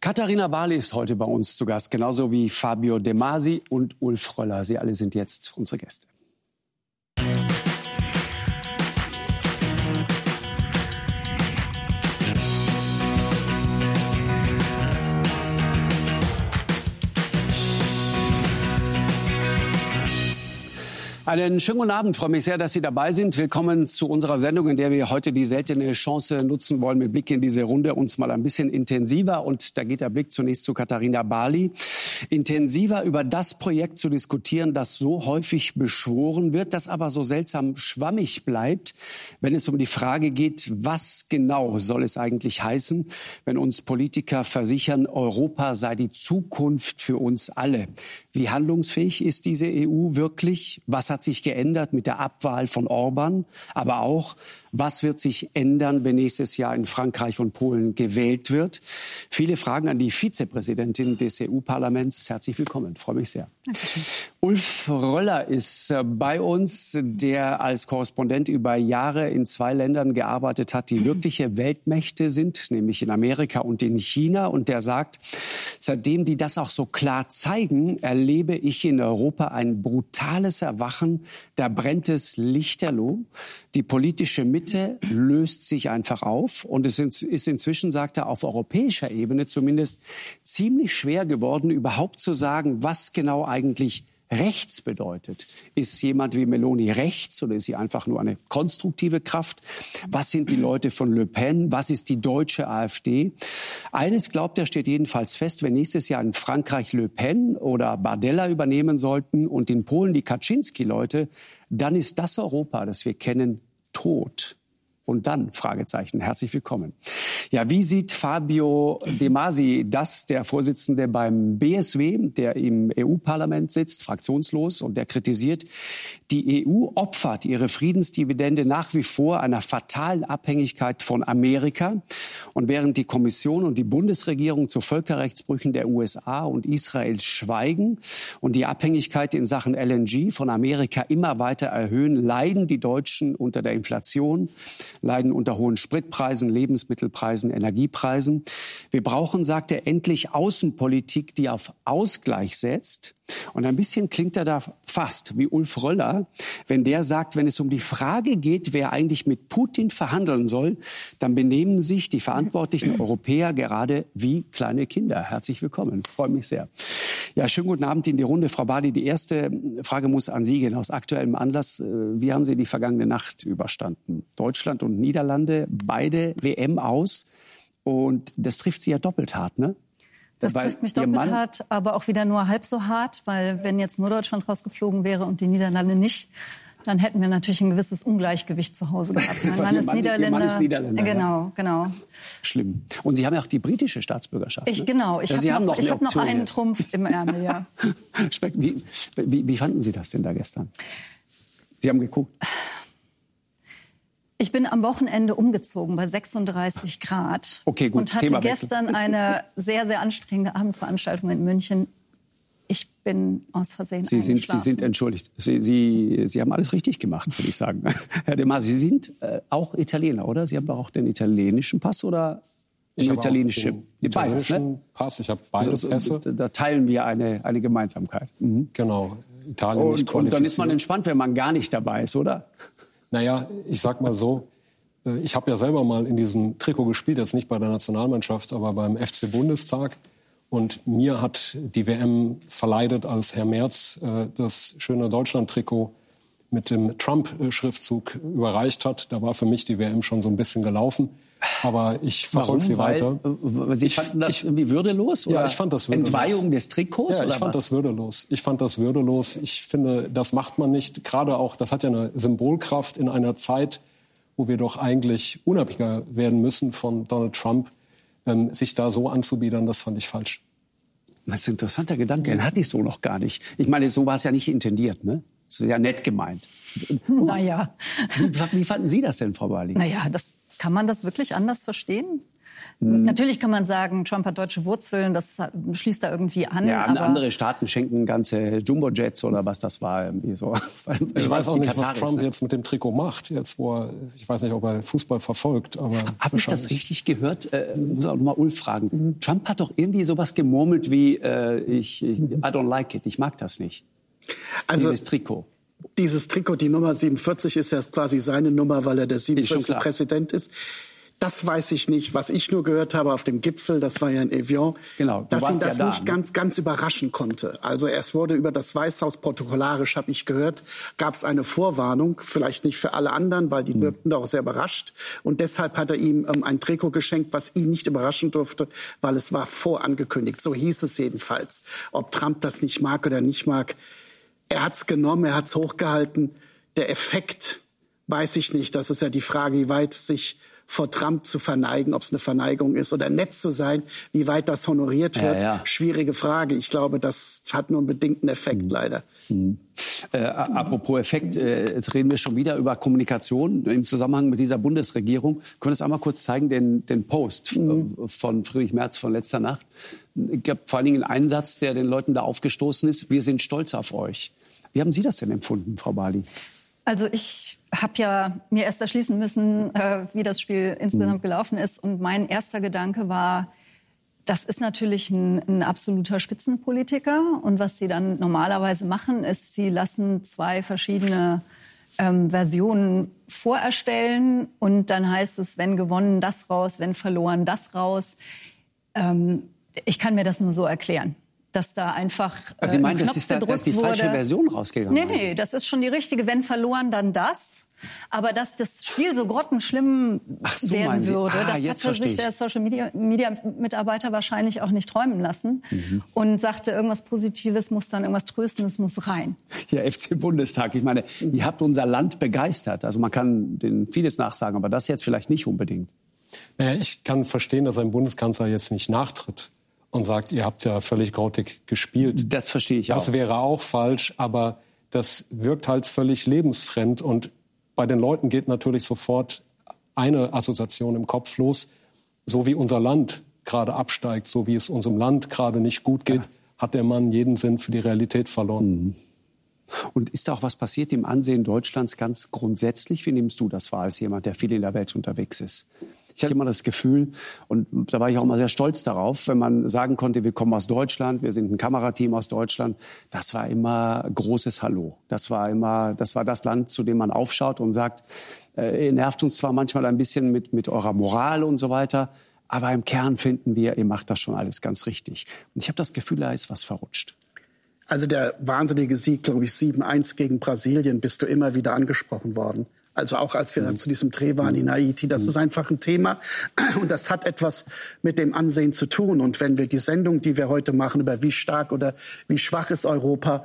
Katharina Barley ist heute bei uns zu Gast, genauso wie Fabio De Masi und Ulf Röller. Sie alle sind jetzt unsere Gäste. Einen schönen guten Abend. Ich freue mich sehr, dass Sie dabei sind. Willkommen zu unserer Sendung, in der wir heute die seltene Chance nutzen wollen, mit Blick in diese Runde uns mal ein bisschen intensiver, und da geht der Blick zunächst zu Katharina Barley, intensiver über das Projekt zu diskutieren, das so häufig beschworen wird, das aber so seltsam schwammig bleibt, wenn es um die Frage geht, was genau soll es eigentlich heißen, wenn uns Politiker versichern, Europa sei die Zukunft für uns alle. Wie handlungsfähig ist diese EU wirklich? Was hat sich geändert mit der Abwahl von Orban? Aber auch, was wird sich ändern, wenn nächstes Jahr in Frankreich und Polen gewählt wird? Viele Fragen an die Vizepräsidentin des EU-Parlaments. Herzlich willkommen. Ich freue mich sehr. Dankeschön. Ulf Röller ist bei uns, der als Korrespondent über Jahre in 2 Ländern gearbeitet hat, die wirkliche Weltmächte sind, nämlich in Amerika und in China. Und der sagt, seitdem die das auch so klar zeigen, erlebe ich in Europa ein brutales Erwachen. Da brennt es lichterloh. Die politische Mitte löst sich einfach auf. Und es ist inzwischen, sagt er, auf europäischer Ebene zumindest ziemlich schwer geworden, überhaupt zu sagen, was genau eigentlich rechts bedeutet. Ist jemand wie Meloni rechts oder ist sie einfach nur eine konstruktive Kraft? Was sind die Leute von Le Pen? Was ist die deutsche AfD? Eines glaubt er, steht jedenfalls fest: Wenn nächstes Jahr in Frankreich Le Pen oder Bardella übernehmen sollten und in Polen die Kaczynski-Leute, dann ist das Europa, das wir kennen, tot. Und dann, Fragezeichen, herzlich willkommen. Ja, wie sieht Fabio De Masi das, der Vorsitzende beim BSW, der im EU-Parlament sitzt, fraktionslos, und der kritisiert, die EU opfert ihre Friedensdividende nach wie vor einer fatalen Abhängigkeit von Amerika. Und während die Kommission und die Bundesregierung zu Völkerrechtsbrüchen der USA und Israels schweigen und die Abhängigkeit in Sachen LNG von Amerika immer weiter erhöhen, leiden die Deutschen unter der Inflation, leiden unter hohen Spritpreisen, Lebensmittelpreisen, Energiepreisen. Wir brauchen, sagt er, endlich Außenpolitik, die auf Ausgleich setzt. Und ein bisschen klingt er da fast wie Ulf Röller, wenn der sagt, wenn es um die Frage geht, wer eigentlich mit Putin verhandeln soll, dann benehmen sich die verantwortlichen Europäer gerade wie kleine Kinder. Herzlich willkommen, freue mich sehr. Ja, schönen guten Abend in die Runde. Frau Barley, die erste Frage muss an Sie gehen, aus aktuellem Anlass. Wie haben Sie die vergangene Nacht überstanden? Deutschland und Niederlande, beide WM aus. Und das trifft Sie ja doppelt hart, ne? Das trifft mich doppelt hart, aber auch wieder nur halb so hart, weil wenn jetzt nur Deutschland rausgeflogen wäre und die Niederlande nicht, dann hätten wir natürlich ein gewisses Ungleichgewicht zu Hause gehabt. Mein Mann ist Niederländer. Genau. Schlimm. Und Sie haben ja auch die britische Staatsbürgerschaft. Genau. Ich habe noch einen Trumpf im Ärmel, ja. Wie fanden Sie das denn da gestern? Sie haben geguckt? Ich bin am Wochenende umgezogen bei 36 Grad. Okay, gut. Und hatte gestern eine sehr, sehr anstrengende Abendveranstaltung in München. Ich bin aus Versehen eingeschlafen. Sie sind entschuldigt. Sie haben alles richtig gemacht, würde ich sagen. Herr De Masi, Sie sind auch Italiener, oder? Sie haben doch auch den italienischen Pass oder den italienischen Pass. Ich habe beides Pässe. Da teilen wir eine Gemeinsamkeit. Mhm. Genau. Italien und dann ist man entspannt, wenn man gar nicht dabei ist, oder? Naja, ich sag mal so, ich habe ja selber mal in diesem Trikot gespielt, jetzt nicht bei der Nationalmannschaft, aber beim FC Bundestag. Und mir hat die WM verleidet, als Herr Merz das schöne Deutschland-Trikot mit dem Trump-Schriftzug überreicht hat. Da war für mich die WM schon so ein bisschen gelaufen. Aber ich verfolge sie weiter. Sie fanden das irgendwie würdelos? Oder? Ja, ich fand das würdelos. Entweihung des Trikots? Ja, ich fand das würdelos. Ich finde, das macht man nicht. Gerade auch, das hat ja eine Symbolkraft in einer Zeit, wo wir doch eigentlich unabhängiger werden müssen von Donald Trump. Sich da so anzubiedern, das fand ich falsch. Das ist ein interessanter Gedanke, den hatte ich so noch gar nicht. Ich meine, so war es ja nicht intendiert, ne? Das ist ja nett gemeint. Naja. Wie fanden Sie das denn, Frau Barley? Naja, kann man das wirklich anders verstehen? Natürlich kann man sagen, Trump hat deutsche Wurzeln, das schließt da irgendwie an. Ja, aber andere Staaten schenken ganze Jumbo-Jets oder was das war. Irgendwie so. Ich weiß auch nicht, was Trump jetzt mit dem Trikot macht. Jetzt, ich weiß nicht, ob er Fußball verfolgt. Habe ich das richtig gehört? Muss auch noch mal Ulf fragen. Trump hat doch irgendwie sowas gemurmelt wie, I don't like it, ich mag das nicht. Also, dieses Trikot. Dieses Trikot, die Nummer 47, ist ja quasi seine Nummer, weil er der 47. Präsident ist. Das weiß ich nicht. Was ich nur gehört habe auf dem Gipfel, das war ja in Evian, genau, dass ihn das nicht ganz überraschen konnte. Also es wurde über das Weißhaus protokollarisch, habe ich gehört, gab es eine Vorwarnung, vielleicht nicht für alle anderen, weil die wirkten doch sehr überrascht. Und deshalb hat er ihm ein Trikot geschenkt, was ihn nicht überraschen durfte, weil es war vorangekündigt. So hieß es jedenfalls. Ob Trump das nicht mag oder nicht mag, er hat es genommen, er hat es hochgehalten. Der Effekt weiß ich nicht. Das ist ja die Frage, wie weit sich vor Trump zu verneigen, ob es eine Verneigung ist oder nett zu sein, wie weit das honoriert wird. Ja. Schwierige Frage. Ich glaube, das hat nur einen bedingten Effekt, leider. Apropos Effekt, jetzt reden wir schon wieder über Kommunikation im Zusammenhang mit dieser Bundesregierung. Können Sie das einmal kurz zeigen, den Post von Friedrich Merz von letzter Nacht? Es gab vor allen Dingen einen Satz, der den Leuten da aufgestoßen ist. Wir sind stolz auf euch. Wie haben Sie das denn empfunden, Frau Bali? Also ich habe ja mir erst erschließen müssen, wie das Spiel insgesamt gelaufen ist. Und mein erster Gedanke war, das ist natürlich ein absoluter Spitzenpolitiker. Und was sie dann normalerweise machen, ist, sie lassen zwei verschiedene Versionen vorerstellen. Und dann heißt es, wenn gewonnen, das raus, wenn verloren, das raus. Ich kann mir das nur so erklären. Dass da einfach also Sie meinen, dass die falsche Version rausgegangen ist? Nee, das ist schon die richtige. Wenn verloren, dann das. Aber dass das Spiel so grottenschlimm werden würde, das hat sich der Social-Media-Mitarbeiter wahrscheinlich auch nicht träumen lassen. Und sagte, irgendwas Positives muss dann, irgendwas Tröstendes muss rein. Ja, FC-Bundestag. Ich meine, ihr habt unser Land begeistert. Also man kann denen vieles nachsagen, aber das jetzt vielleicht nicht unbedingt. Naja, ich kann verstehen, dass ein Bundeskanzler jetzt nicht nachtritt und sagt, ihr habt ja völlig grottig gespielt. Das verstehe ich auch. Das wäre auch falsch, aber das wirkt halt völlig lebensfremd. Und bei den Leuten geht natürlich sofort eine Assoziation im Kopf los. So wie unser Land gerade absteigt, so wie es unserem Land gerade nicht gut geht, hat der Mann jeden Sinn für die Realität verloren. Und ist da auch was passiert im Ansehen Deutschlands ganz grundsätzlich? Wie nimmst du das wahr als jemand, der viel in der Welt unterwegs ist? Ich hatte immer das Gefühl, und da war ich auch mal sehr stolz darauf, wenn man sagen konnte, wir kommen aus Deutschland, wir sind ein Kamerateam aus Deutschland, das war immer großes Hallo. Das war das Land, zu dem man aufschaut und sagt, ihr nervt uns zwar manchmal ein bisschen mit eurer Moral und so weiter, aber im Kern finden wir, ihr macht das schon alles ganz richtig. Und ich habe das Gefühl, da ist was verrutscht. Also der wahnsinnige Sieg, glaube ich, 7-1 gegen Brasilien, bist du immer wieder angesprochen worden. Also auch als wir dann zu diesem Dreh waren in Haiti. Das ist einfach ein Thema und das hat etwas mit dem Ansehen zu tun. Und wenn wir die Sendung, die wir heute machen, über wie stark oder wie schwach ist Europa,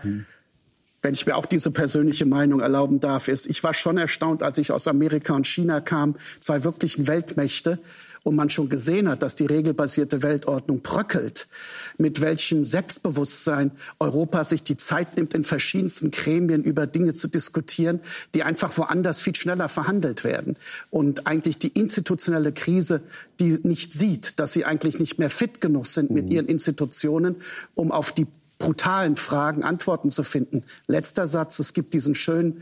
wenn ich mir auch diese persönliche Meinung erlauben darf, ist, ich war schon erstaunt, als ich aus Amerika und China kam, zwei wirklichen Weltmächte, und man schon gesehen hat, dass die regelbasierte Weltordnung bröckelt, mit welchem Selbstbewusstsein Europa sich die Zeit nimmt, in verschiedensten Gremien über Dinge zu diskutieren, die einfach woanders viel schneller verhandelt werden. Und eigentlich die institutionelle Krise, die nicht sieht, dass sie eigentlich nicht mehr fit genug sind mit ihren Institutionen, um auf die brutalen Fragen Antworten zu finden. Letzter Satz, es gibt diesen schönen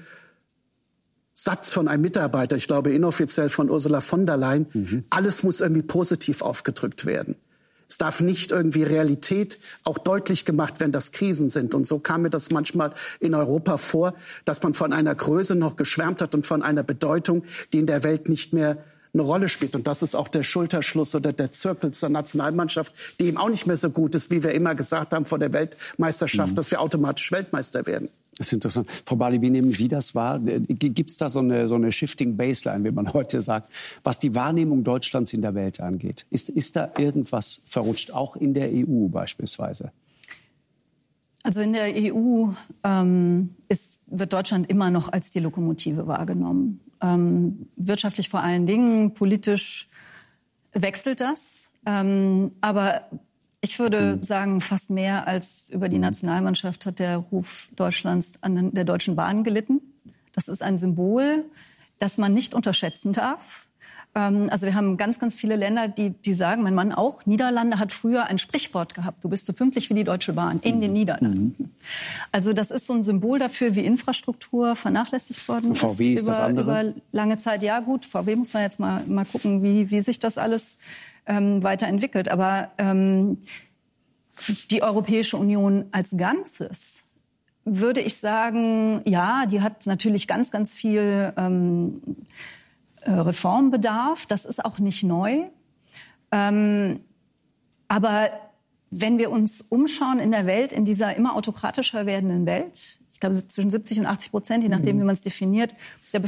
Satz von einem Mitarbeiter, ich glaube inoffiziell von Ursula von der Leyen, alles muss irgendwie positiv aufgedrückt werden. Es darf nicht irgendwie Realität auch deutlich gemacht werden, dass Krisen sind. Und so kam mir das manchmal in Europa vor, dass man von einer Größe noch geschwärmt hat und von einer Bedeutung, die in der Welt nicht mehr eine Rolle spielt. Und das ist auch der Schulterschluss oder der Zirkel zur Nationalmannschaft, die eben auch nicht mehr so gut ist, wie wir immer gesagt haben vor der Weltmeisterschaft, dass wir automatisch Weltmeister werden. Das ist interessant. Frau Bali, wie nehmen Sie das wahr? Gibt es da so eine Shifting Baseline, wie man heute sagt, was die Wahrnehmung Deutschlands in der Welt angeht? Ist da irgendwas verrutscht, auch in der EU beispielsweise? Also in der EU wird Deutschland immer noch als die Lokomotive wahrgenommen. Wirtschaftlich vor allen Dingen, politisch wechselt das. Aber ich würde sagen, fast mehr als über die Nationalmannschaft hat der Ruf Deutschlands an der Deutschen Bahn gelitten. Das ist ein Symbol, das man nicht unterschätzen darf. Also wir haben ganz, ganz viele Länder, die sagen, mein Mann auch, Niederlande hat früher ein Sprichwort gehabt, du bist so pünktlich wie die Deutsche Bahn in den Niederlanden. Also das ist so ein Symbol dafür, wie Infrastruktur vernachlässigt worden VW ist das andere? Über lange Zeit. Ja gut, VW muss man jetzt mal gucken, wie sich das alles weiterentwickelt. Aber die Europäische Union als Ganzes, würde ich sagen, ja, die hat natürlich ganz, ganz viel Reformbedarf. Das ist auch nicht neu. Aber wenn wir uns umschauen in der Welt, in dieser immer autokratischer werdenden Welt, ich glaube zwischen 70% und 80%, je nachdem, wie man es definiert, der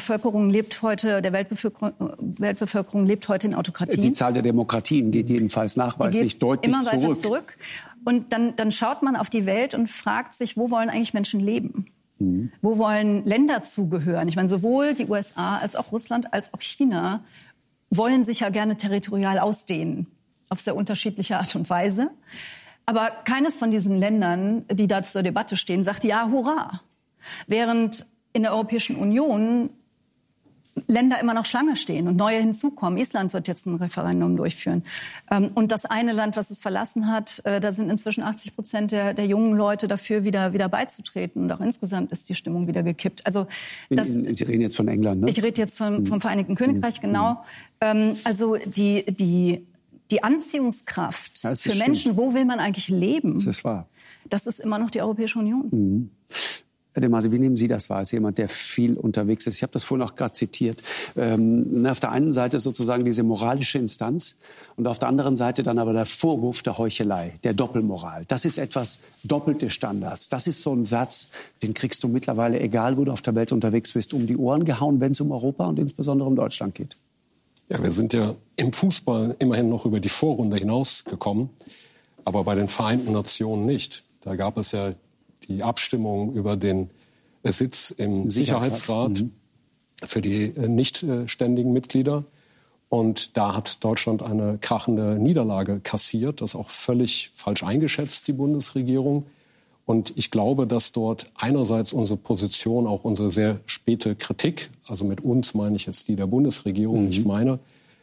Weltbevölkerung lebt heute in Autokratien. Die Zahl der Demokratien geht jedenfalls nachweislich deutlich immer weiter zurück. Und dann schaut man auf die Welt und fragt sich, wo wollen eigentlich Menschen leben? Wo wollen Länder zugehören? Ich meine, sowohl die USA als auch Russland als auch China wollen sich ja gerne territorial ausdehnen, auf sehr unterschiedliche Art und Weise. Aber keines von diesen Ländern, die da zur Debatte stehen, sagt ja, hurra. Während in der Europäischen Union Länder immer noch Schlange stehen und neue hinzukommen. Island wird jetzt ein Referendum durchführen. Und das eine Land, was es verlassen hat, da sind inzwischen 80% der jungen Leute dafür, wieder beizutreten. Und auch insgesamt ist die Stimmung wieder gekippt. Also Sie reden jetzt von England, ne? Ich rede jetzt vom Vereinigten Königreich, genau. Also die Anziehungskraft für Menschen, wo will man eigentlich leben? Das ist wahr. Das ist immer noch die Europäische Union. Herr de Masi, wie nehmen Sie das wahr als jemand, der viel unterwegs ist? Ich habe das vorhin auch gerade zitiert. Auf der einen Seite sozusagen diese moralische Instanz und auf der anderen Seite dann aber der Vorwurf der Heuchelei, der Doppelmoral. Das ist etwas doppelte Standards. Das ist so ein Satz, den kriegst du mittlerweile, egal wo du auf der Welt unterwegs bist, um die Ohren gehauen, wenn es um Europa und insbesondere um Deutschland geht. Ja, wir sind ja im Fußball immerhin noch über die Vorrunde hinausgekommen, aber bei den Vereinten Nationen nicht. Da gab es ja die Abstimmung über den Sitz im Sicherheitsrat für die nicht ständigen Mitglieder. Und da hat Deutschland eine krachende Niederlage kassiert. Das ist auch völlig falsch eingeschätzt, die Bundesregierung. Und ich glaube, dass dort einerseits unsere Position, auch unsere sehr späte Kritik, also mit uns meine ich jetzt die der Bundesregierung, nicht meine,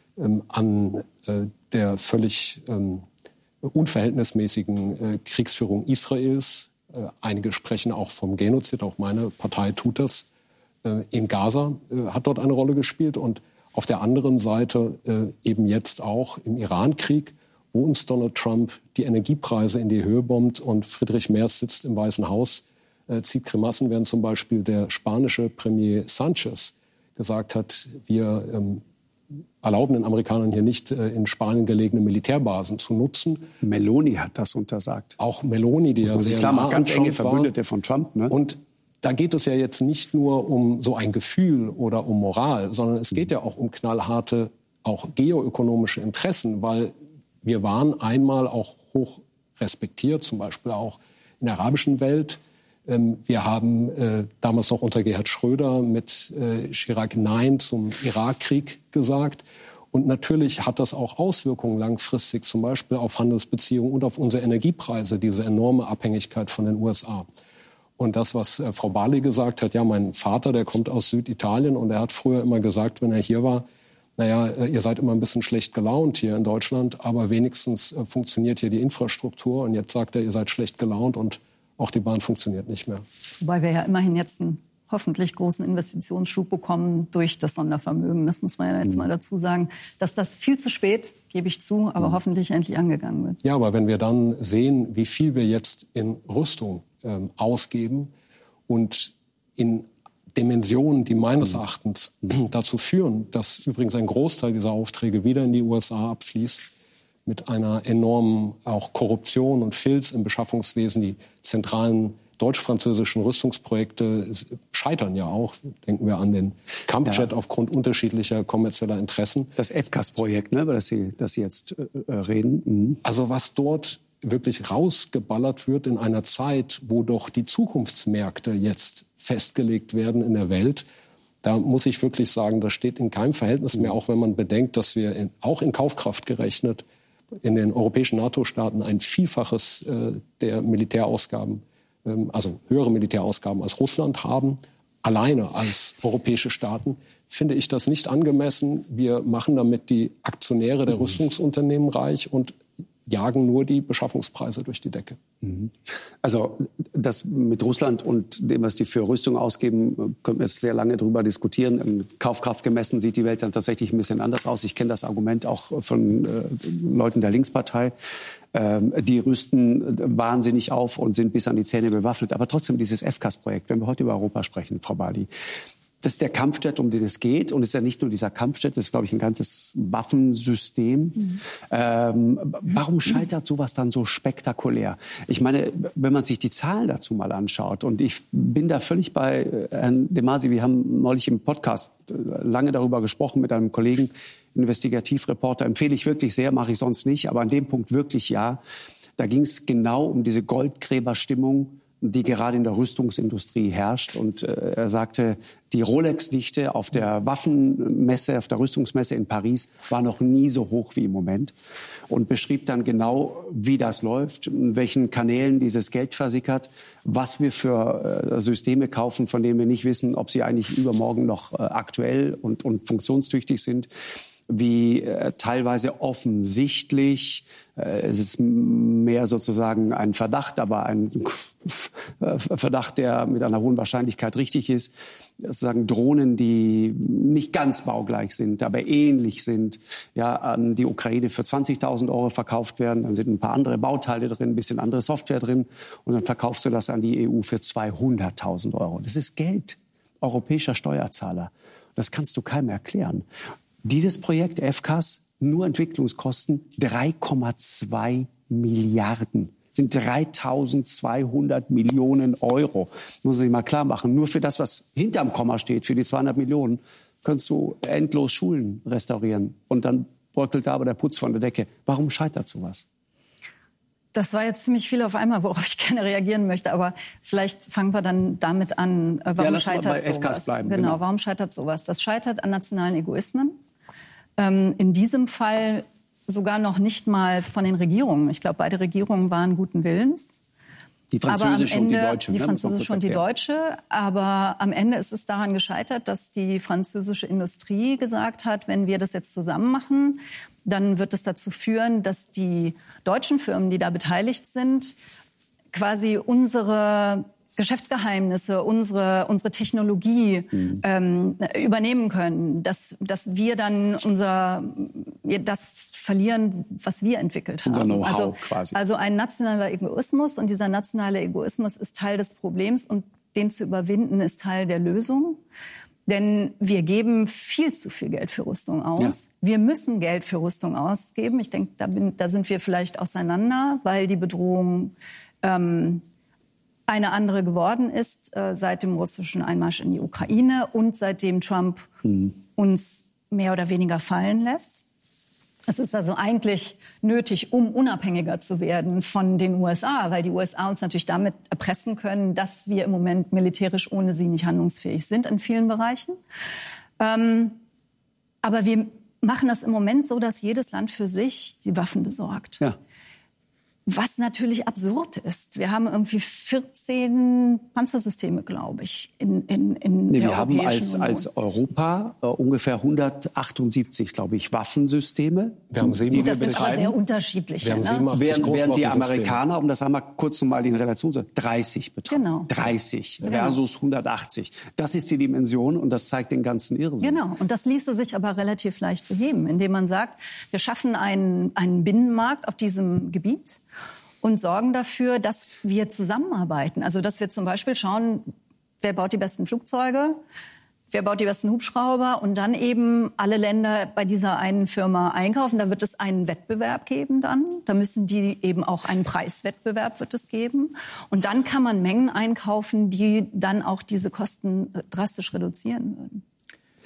an der völlig unverhältnismäßigen Kriegsführung Israels. Einige sprechen auch vom Genozid, auch meine Partei tut das. In Gaza hat dort eine Rolle gespielt und auf der anderen Seite eben jetzt auch im Iran-Krieg, wo uns Donald Trump die Energiepreise in die Höhe bombt und Friedrich Merz sitzt im Weißen Haus, zieht Grimassen, während zum Beispiel der spanische Premier Sanchez gesagt hat, wir erlauben den Amerikanern hier nicht, in Spanien gelegene Militärbasen zu nutzen. Meloni hat das untersagt. Auch Meloni, die ja sehr klar, ganz enge Verbündete von Trump. Ne? Und da geht es ja jetzt nicht nur um so ein Gefühl oder um Moral, sondern es geht ja auch um knallharte, auch geoökonomische Interessen, weil wir waren einmal auch hoch respektiert, zum Beispiel auch in der arabischen Welt. Wir haben damals noch unter Gerhard Schröder mit Chirac Nein zum Irakkrieg gesagt. Und natürlich hat das auch Auswirkungen langfristig, zum Beispiel auf Handelsbeziehungen und auf unsere Energiepreise, diese enorme Abhängigkeit von den USA. Und das, was Frau Barley gesagt hat, ja, mein Vater, der kommt aus Süditalien und er hat früher immer gesagt, wenn er hier war, naja, ihr seid immer ein bisschen schlecht gelaunt hier in Deutschland, aber wenigstens funktioniert hier die Infrastruktur. Und jetzt sagt er, ihr seid schlecht gelaunt und auch die Bahn funktioniert nicht mehr. Wobei wir ja immerhin jetzt einen hoffentlich großen Investitionsschub bekommen durch das Sondervermögen. Das muss man ja jetzt mal dazu sagen, dass das viel zu spät, gebe ich zu, aber hoffentlich endlich angegangen wird. Ja, aber wenn wir dann sehen, wie viel wir jetzt in Rüstung ausgeben und in Dimensionen, die meines Erachtens dazu führen, dass übrigens ein Großteil dieser Aufträge wieder in die USA abfließt, mit einer enormen auch Korruption und Filz im Beschaffungswesen. Die zentralen deutsch-französischen Rüstungsprojekte scheitern ja auch. Denken wir an den Kampfjet aufgrund unterschiedlicher kommerzieller Interessen. Das FCAS-Projekt, ne, über das Sie jetzt reden. Also was dort wirklich rausgeballert wird in einer Zeit, wo doch die Zukunftsmärkte jetzt festgelegt werden in der Welt, da muss ich wirklich sagen, das steht in keinem Verhältnis mehr, auch wenn man bedenkt, dass wir auch in Kaufkraft gerechnet in den europäischen NATO-Staaten ein Vielfaches der Militärausgaben, also höhere Militärausgaben als Russland haben, alleine als europäische Staaten, finde ich das nicht angemessen. Wir machen damit die Aktionäre der Rüstungsunternehmen reich und jagen nur die Beschaffungspreise durch die Decke. Also das mit Russland und dem, was die für Rüstung ausgeben, können wir jetzt sehr lange darüber diskutieren. In Kaufkraft gemessen sieht die Welt dann tatsächlich ein bisschen anders aus. Ich kenne das Argument auch von Leuten der Linkspartei. Die rüsten wahnsinnig auf und sind bis an die Zähne bewaffnet. Aber trotzdem dieses FCAS-Projekt, wenn wir heute über Europa sprechen, Frau Bali, das ist der Kampfjet, um den es geht. Und es ist ja nicht nur dieser Kampfjet, das ist, glaube ich, ein ganzes Waffensystem. Warum scheitert sowas dann so spektakulär? Ich meine, wenn man sich die Zahlen dazu mal anschaut, und ich bin da völlig bei Herrn de Masi, wir haben neulich im Podcast lange darüber gesprochen mit einem Kollegen, Investigativreporter, empfehle ich wirklich sehr, mache ich sonst nicht, aber an dem Punkt wirklich ja. Da ging es genau um diese Goldgräberstimmung, die gerade in der Rüstungsindustrie herrscht. Und er sagte, die Rolex-Dichte auf der Waffenmesse, auf der Rüstungsmesse in Paris war noch nie so hoch wie im Moment. Und beschrieb dann genau, wie das läuft, in welchen Kanälen dieses Geld versickert, was wir für Systeme kaufen, von denen wir nicht wissen, ob sie eigentlich übermorgen noch aktuell und funktionstüchtig sind. Wie teilweise offensichtlich, es ist mehr sozusagen ein Verdacht, aber ein Verdacht, der mit einer hohen Wahrscheinlichkeit richtig ist, sozusagen Drohnen, die nicht ganz baugleich sind, aber ähnlich sind, ja, an die Ukraine für 20.000 € verkauft werden. Dann sind ein paar andere Bauteile drin, ein bisschen andere Software drin und dann verkaufst du das an die EU für 200.000 €. Das ist Geld europäischer Steuerzahler. Das kannst du keinem erklären. Dieses Projekt FCAS, nur Entwicklungskosten 3,2 Milliarden. Sind 3.200 Millionen €. Muss man sich mal klar machen. Nur für das, was hinterm Komma steht, für die 200 Millionen, kannst du endlos Schulen restaurieren. Und dann bröckelt da aber der Putz von der Decke. Warum scheitert sowas? Das war jetzt ziemlich viel auf einmal, worauf ich gerne reagieren möchte. Aber vielleicht fangen wir dann damit an, warum scheitert sowas? FCAS bleiben, genau, warum scheitert sowas? Das scheitert an nationalen Egoismen. In diesem Fall sogar noch nicht mal von den Regierungen. Ich glaube, beide Regierungen waren guten Willens. Die französische und die deutsche. Die französische und die deutsche. Aber am Ende ist es daran gescheitert, dass die französische Industrie gesagt hat, wenn wir das jetzt zusammen machen, dann wird es dazu führen, dass die deutschen Firmen, die da beteiligt sind, quasi unsere Geschäftsgeheimnisse, unsere Technologie übernehmen können, dass wir dann das verlieren, was wir entwickelt haben. Unser Know-how quasi. Also ein nationaler Egoismus, und dieser nationale Egoismus ist Teil des Problems und den zu überwinden ist Teil der Lösung. Denn wir geben viel zu viel Geld für Rüstung aus. Ja. Wir müssen Geld für Rüstung ausgeben. Ich denke, da sind wir vielleicht auseinander, weil die Bedrohung eine andere geworden ist seit dem russischen Einmarsch in die Ukraine und seitdem Trump uns mehr oder weniger fallen lässt. Es ist also eigentlich nötig, um unabhängiger zu werden von den USA, weil die USA uns natürlich damit erpressen können, dass wir im Moment militärisch ohne sie nicht handlungsfähig sind in vielen Bereichen. Aber wir machen das im Moment so, dass jedes Land für sich die Waffen besorgt. Ja. Was natürlich absurd ist. Wir haben irgendwie 14 Panzersysteme, glaube ich, in wir haben als Europa ungefähr 178, glaube ich, Waffensysteme. Wir haben 7, das sind aber sehr unterschiedliche. Wir haben 87 während die Amerikaner, um das einmal kurz mal in Relation zu sagen, 30 betreiben. Genau. 30 versus 180. Das ist die Dimension und das zeigt den ganzen Irrsinn. Genau. Und das ließe sich aber relativ leicht beheben, indem man sagt, wir schaffen einen Binnenmarkt auf diesem Gebiet und sorgen dafür, dass wir zusammenarbeiten. Also dass wir zum Beispiel schauen, wer baut die besten Flugzeuge, wer baut die besten Hubschrauber und dann eben alle Länder bei dieser einen Firma einkaufen. Da wird es einen Wettbewerb geben dann. Da müssen die eben auch einen Preiswettbewerb wird es geben. Und dann kann man Mengen einkaufen, die dann auch diese Kosten drastisch reduzieren würden.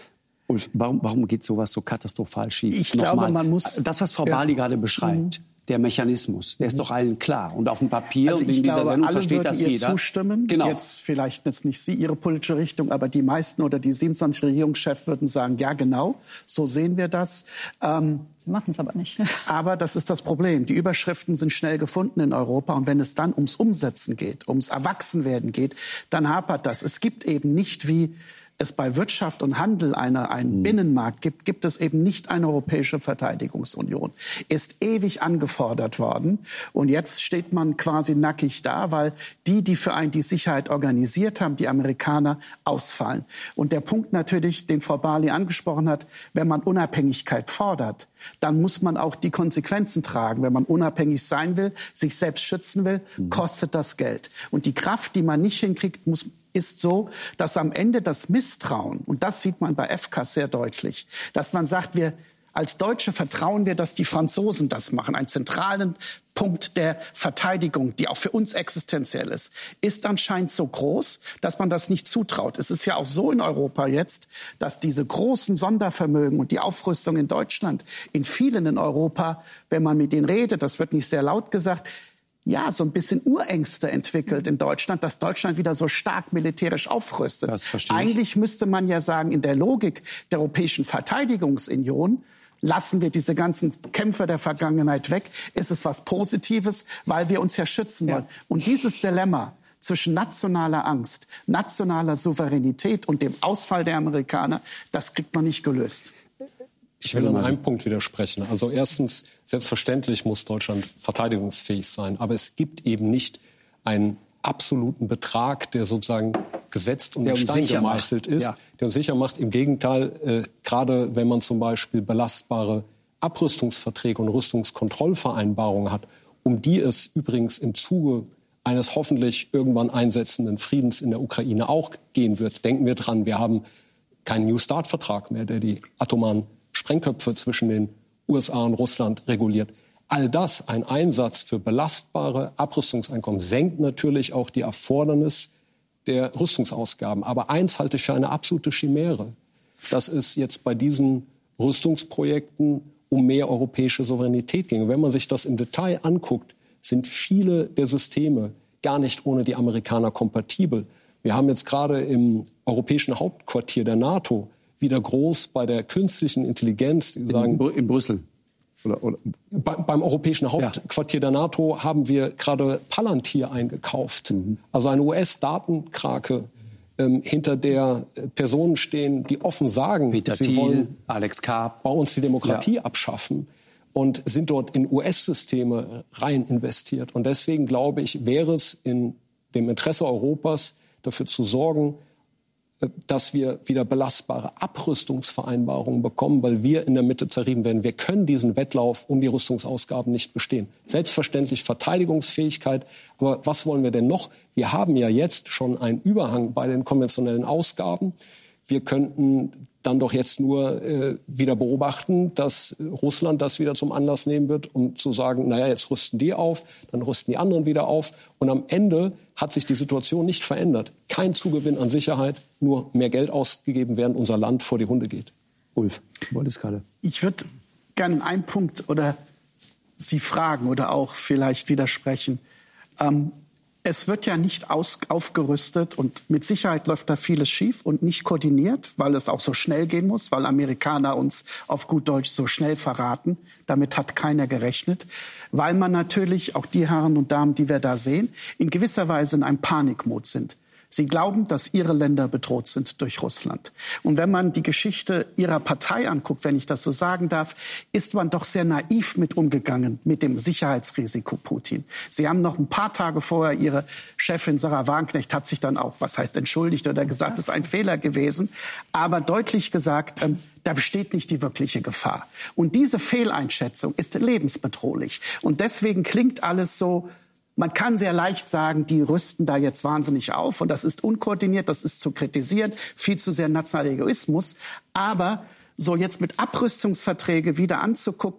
Und warum geht sowas so katastrophal schief? Ich glaube, man muss... Das, was Frau Bali gerade beschreibt, der Mechanismus, der ist doch allen klar. Und auf dem Papier und in dieser Sendung versteht das jeder. Ich glaube, alle würden ihr zustimmen. Genau. Jetzt nicht Sie, Ihre politische Richtung, aber die meisten oder die 27 Regierungschefs würden sagen, ja genau, so sehen wir das. Sie machen es aber nicht. Aber das ist das Problem. Die Überschriften sind schnell gefunden in Europa. Und wenn es dann ums Umsetzen geht, ums Erwachsenwerden geht, dann hapert das. Es gibt eben nicht, wie es bei Wirtschaft und Handel einen Binnenmarkt gibt es eben nicht eine europäische Verteidigungsunion. Ist ewig angefordert worden. Und jetzt steht man quasi nackig da, weil die für einen die Sicherheit organisiert haben, die Amerikaner, ausfallen. Und der Punkt natürlich, den Frau Bali angesprochen hat, wenn man Unabhängigkeit fordert, dann muss man auch die Konsequenzen tragen. Wenn man unabhängig sein will, sich selbst schützen will, kostet das Geld. Und die Kraft, die man nicht hinkriegt, ist so, dass am Ende das Misstrauen, und das sieht man bei FCAS sehr deutlich, dass man sagt, als Deutsche vertrauen wir, dass die Franzosen das machen. Einen zentralen Punkt der Verteidigung, die auch für uns existenziell ist anscheinend so groß, dass man das nicht zutraut. Es ist ja auch so in Europa jetzt, dass diese großen Sondervermögen und die Aufrüstung in Deutschland, in vielen in Europa, wenn man mit denen redet, das wird nicht sehr laut gesagt, so ein bisschen Urängste entwickelt in Deutschland, dass Deutschland wieder so stark militärisch aufrüstet. Das verstehe ich. Eigentlich müsste man ja sagen, in der Logik der Europäischen Verteidigungsunion lassen wir diese ganzen Kämpfe der Vergangenheit weg. Ist es was Positives, weil wir uns ja schützen wollen. Und dieses Dilemma zwischen nationaler Angst, nationaler Souveränität und dem Ausfall der Amerikaner, das kriegt man nicht gelöst. Ich will an einem Punkt widersprechen. Also erstens, selbstverständlich muss Deutschland verteidigungsfähig sein. Aber es gibt eben nicht einen absoluten Betrag, der sozusagen gesetzt und in Stein gemeißelt ist, der uns sicher macht. Im Gegenteil, gerade wenn man zum Beispiel belastbare Abrüstungsverträge und Rüstungskontrollvereinbarungen hat, um die es übrigens im Zuge eines hoffentlich irgendwann einsetzenden Friedens in der Ukraine auch gehen wird. Denken wir dran, wir haben keinen New Start-Vertrag mehr, der die atomaren Sprengköpfe zwischen den USA und Russland reguliert. All das, ein Einsatz für belastbare Abrüstungseinkommen, senkt natürlich auch die Erfordernis der Rüstungsausgaben. Aber eins halte ich für eine absolute Chimäre, dass es jetzt bei diesen Rüstungsprojekten um mehr europäische Souveränität ging. Wenn man sich das im Detail anguckt, sind viele der Systeme gar nicht ohne die Amerikaner kompatibel. Wir haben jetzt gerade im europäischen Hauptquartier der NATO wieder groß bei der künstlichen Intelligenz, die sagen, in Brüssel. Oder? Beim europäischen Hauptquartier der NATO haben wir gerade Palantir eingekauft. Also eine US-Datenkrake, hinter der Personen stehen, die offen sagen, sie wollen Alex Karp bei uns die Demokratie abschaffen und sind dort in US-Systeme rein investiert. Und deswegen glaube ich, wäre es in dem Interesse Europas, dafür zu sorgen, dass wir wieder belastbare Abrüstungsvereinbarungen bekommen, weil wir in der Mitte zerrieben werden. Wir können diesen Wettlauf um die Rüstungsausgaben nicht bestehen. Selbstverständlich Verteidigungsfähigkeit, aber was wollen wir denn noch? Wir haben ja jetzt schon einen Überhang bei den konventionellen Ausgaben. Wir könnten dann doch jetzt nur wieder beobachten, dass Russland das wieder zum Anlass nehmen wird, um zu sagen, naja, jetzt rüsten die auf, dann rüsten die anderen wieder auf. Und am Ende hat sich die Situation nicht verändert. Kein Zugewinn an Sicherheit, nur mehr Geld ausgegeben, während unser Land vor die Hunde geht. Ulf, du wolltest gerade. Ich würde gerne einen Punkt oder Sie fragen oder auch vielleicht widersprechen. Es wird ja nicht aufgerüstet und mit Sicherheit läuft da vieles schief und nicht koordiniert, weil es auch so schnell gehen muss, weil Amerikaner uns auf gut Deutsch so schnell verraten. Damit hat keiner gerechnet, weil man natürlich, auch die Herren und Damen, die wir da sehen, in gewisser Weise in einem Panikmod sind. Sie glauben, dass ihre Länder bedroht sind durch Russland. Und wenn man die Geschichte ihrer Partei anguckt, wenn ich das so sagen darf, ist man doch sehr naiv mit umgegangen mit dem Sicherheitsrisiko Putin. Sie haben noch ein paar Tage vorher, ihre Chefin Sarah Wagenknecht hat sich dann auch, was heißt entschuldigt oder gesagt, es ist ein Fehler gewesen, aber deutlich gesagt, da besteht nicht die wirkliche Gefahr. Und diese Fehleinschätzung ist lebensbedrohlich. Und deswegen klingt alles so, man kann sehr leicht sagen, die rüsten da jetzt wahnsinnig auf und das ist unkoordiniert, das ist zu kritisieren, viel zu sehr nationaler Egoismus. Aber so jetzt mit Abrüstungsverträge wieder anzugucken,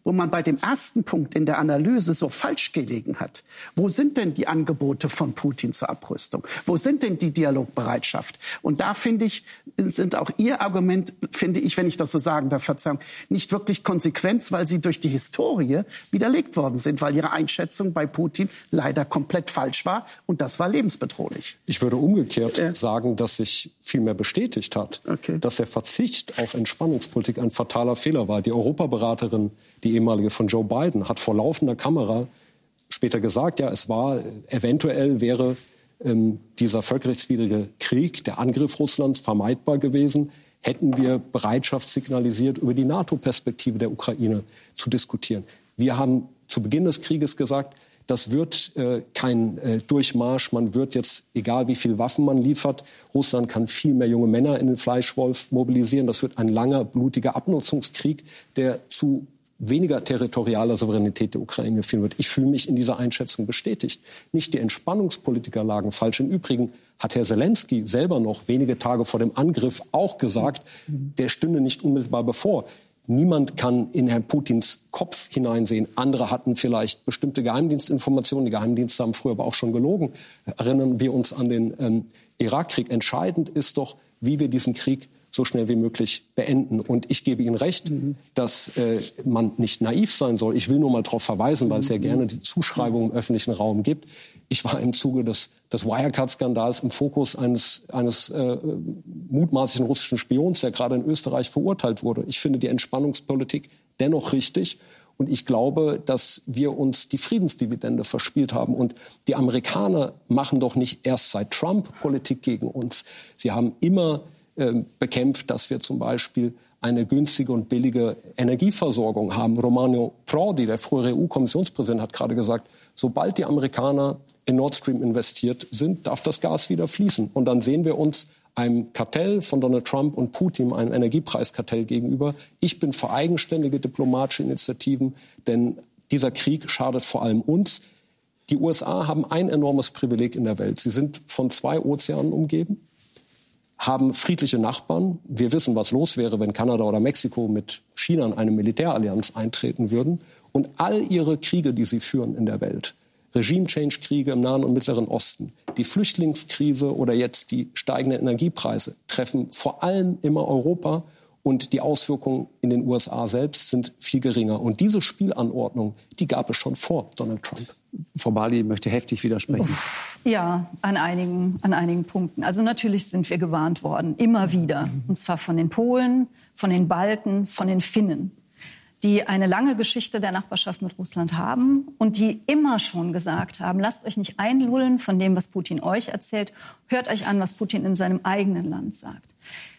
wo man bei dem ersten Punkt in der Analyse so falsch gelegen hat. Wo sind denn die Angebote von Putin zur Abrüstung? Wo sind denn die Dialogbereitschaft? Und da finde ich, sind auch Ihr Argument, finde ich, wenn ich das so sagen darf, Verzeihung, nicht wirklich konsequent, weil sie durch die Historie widerlegt worden sind, weil Ihre Einschätzung bei Putin leider komplett falsch war und das war lebensbedrohlich. Ich würde umgekehrt sagen, dass sich vielmehr bestätigt hat, dass der Verzicht auf Entspannungspolitik ein fataler Fehler war. Die Europaberaterin, die ehemalige von Joe Biden, hat vor laufender Kamera später gesagt, ja, eventuell wäre dieser völkerrechtswidrige Krieg, der Angriff Russlands vermeidbar gewesen, hätten wir Bereitschaft signalisiert, über die NATO-Perspektive der Ukraine zu diskutieren. Wir haben zu Beginn des Krieges gesagt, das wird kein Durchmarsch. Man wird jetzt, egal wie viel Waffen man liefert, Russland kann viel mehr junge Männer in den Fleischwolf mobilisieren. Das wird ein langer, blutiger Abnutzungskrieg, der zu weniger territorialer Souveränität der Ukraine führen wird. Ich fühle mich in dieser Einschätzung bestätigt. Nicht die Entspannungspolitiker lagen falsch. Im Übrigen hat Herr Zelensky selber noch wenige Tage vor dem Angriff auch gesagt, der stünde nicht unmittelbar bevor. Niemand kann in Herrn Putins Kopf hineinsehen. Andere hatten vielleicht bestimmte Geheimdienstinformationen. Die Geheimdienste haben früher aber auch schon gelogen. Erinnern wir uns an den Irakkrieg. Entscheidend ist doch, wie wir diesen Krieg so schnell wie möglich beenden. Und ich gebe Ihnen recht, dass man nicht naiv sein soll. Ich will nur mal darauf verweisen, weil es ja gerne die Zuschreibung im öffentlichen Raum gibt. Ich war im Zuge des Wirecard-Skandals im Fokus eines mutmaßlichen russischen Spions, der gerade in Österreich verurteilt wurde. Ich finde die Entspannungspolitik dennoch richtig. Und ich glaube, dass wir uns die Friedensdividende verspielt haben. Und die Amerikaner machen doch nicht erst seit Trump Politik gegen uns. Sie haben immer bekämpft, dass wir zum Beispiel eine günstige und billige Energieversorgung haben. Romano Prodi, der frühere EU-Kommissionspräsident, hat gerade gesagt, sobald die Amerikaner in Nord Stream investiert sind, darf das Gas wieder fließen. Und dann sehen wir uns einem Kartell von Donald Trump und Putin, einem Energiepreiskartell gegenüber. Ich bin für eigenständige diplomatische Initiativen, denn dieser Krieg schadet vor allem uns. Die USA haben ein enormes Privileg in der Welt. Sie sind von 2 Ozeanen umgeben, haben friedliche Nachbarn. Wir wissen, was los wäre, wenn Kanada oder Mexiko mit China in eine Militärallianz eintreten würden. Und all ihre Kriege, die sie führen in der Welt, Regime-Change-Kriege im Nahen und Mittleren Osten, die Flüchtlingskrise oder jetzt die steigenden Energiepreise, treffen vor allem immer Europa. Und die Auswirkungen in den USA selbst sind viel geringer. Und diese Spielanordnung, die gab es schon vor Donald Trump. Frau Barley möchte heftig widersprechen. Ja, an einigen Punkten. Also natürlich sind wir gewarnt worden, immer wieder. Und zwar von den Polen, von den Balten, von den Finnen, die eine lange Geschichte der Nachbarschaft mit Russland haben und die immer schon gesagt haben, lasst euch nicht einlullen von dem, was Putin euch erzählt. Hört euch an, was Putin in seinem eigenen Land sagt.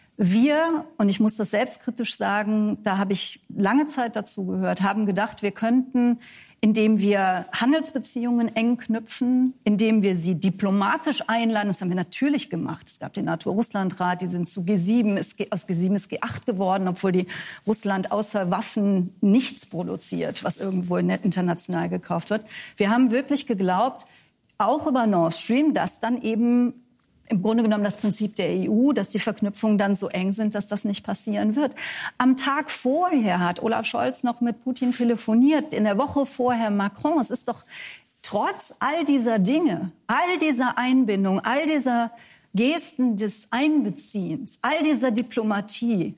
Wir, und ich muss das selbstkritisch sagen, da habe ich lange Zeit dazu gehört, haben gedacht, wir könnten, indem wir Handelsbeziehungen eng knüpfen, indem wir sie diplomatisch einladen. Das haben wir natürlich gemacht. Es gab den NATO-Russland-Rat, die sind zu G7, aus G7 ist G8 geworden, obwohl die Russland außer Waffen nichts produziert, was irgendwo international gekauft wird. Wir haben wirklich geglaubt, auch über Nord Stream, dass dann eben im Grunde genommen das Prinzip der EU, dass die Verknüpfungen dann so eng sind, dass das nicht passieren wird. Am Tag vorher hat Olaf Scholz noch mit Putin telefoniert, in der Woche vorher Macron. Es ist doch trotz all dieser Dinge, all dieser Einbindung, all dieser Gesten des Einbeziehens, all dieser Diplomatie,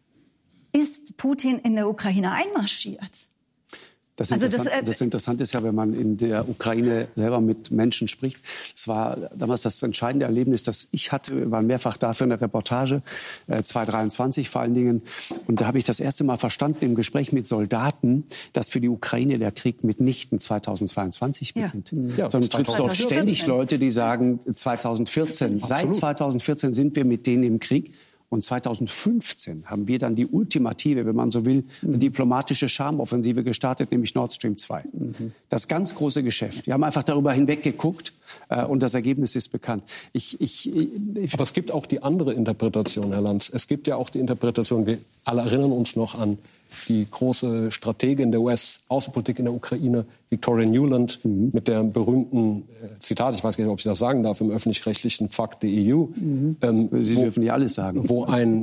ist Putin in der Ukraine einmarschiert. Das Interessante ist ja, wenn man in der Ukraine selber mit Menschen spricht. Es war damals das entscheidende Erlebnis, das ich hatte. Wir waren mehrfach da für eine Reportage, 2023 vor allen Dingen. Und da habe ich das erste Mal verstanden im Gespräch mit Soldaten, dass für die Ukraine der Krieg mitnichten 2022 beginnt. Ja. Sondern trifft dort ständig Leute, die sagen 2014. Seit 2014 sind wir mit denen im Krieg. Und 2015 haben wir dann die ultimative, wenn man so will, diplomatische Charmoffensive gestartet, nämlich Nord Stream 2. Das ganz große Geschäft. Wir haben einfach darüber hinweggeguckt und das Ergebnis ist bekannt. Aber es gibt auch die andere Interpretation, Herr Lanz. Es gibt ja auch die Interpretation, wir alle erinnern uns noch an die große Strategin der US-Außenpolitik in der Ukraine, Victoria Nuland, mit der berühmten Zitat, ich weiß gar nicht, ob ich das sagen darf, im öffentlich-rechtlichen Fuck the EU. Sie dürfen nicht alles sagen. Wo ein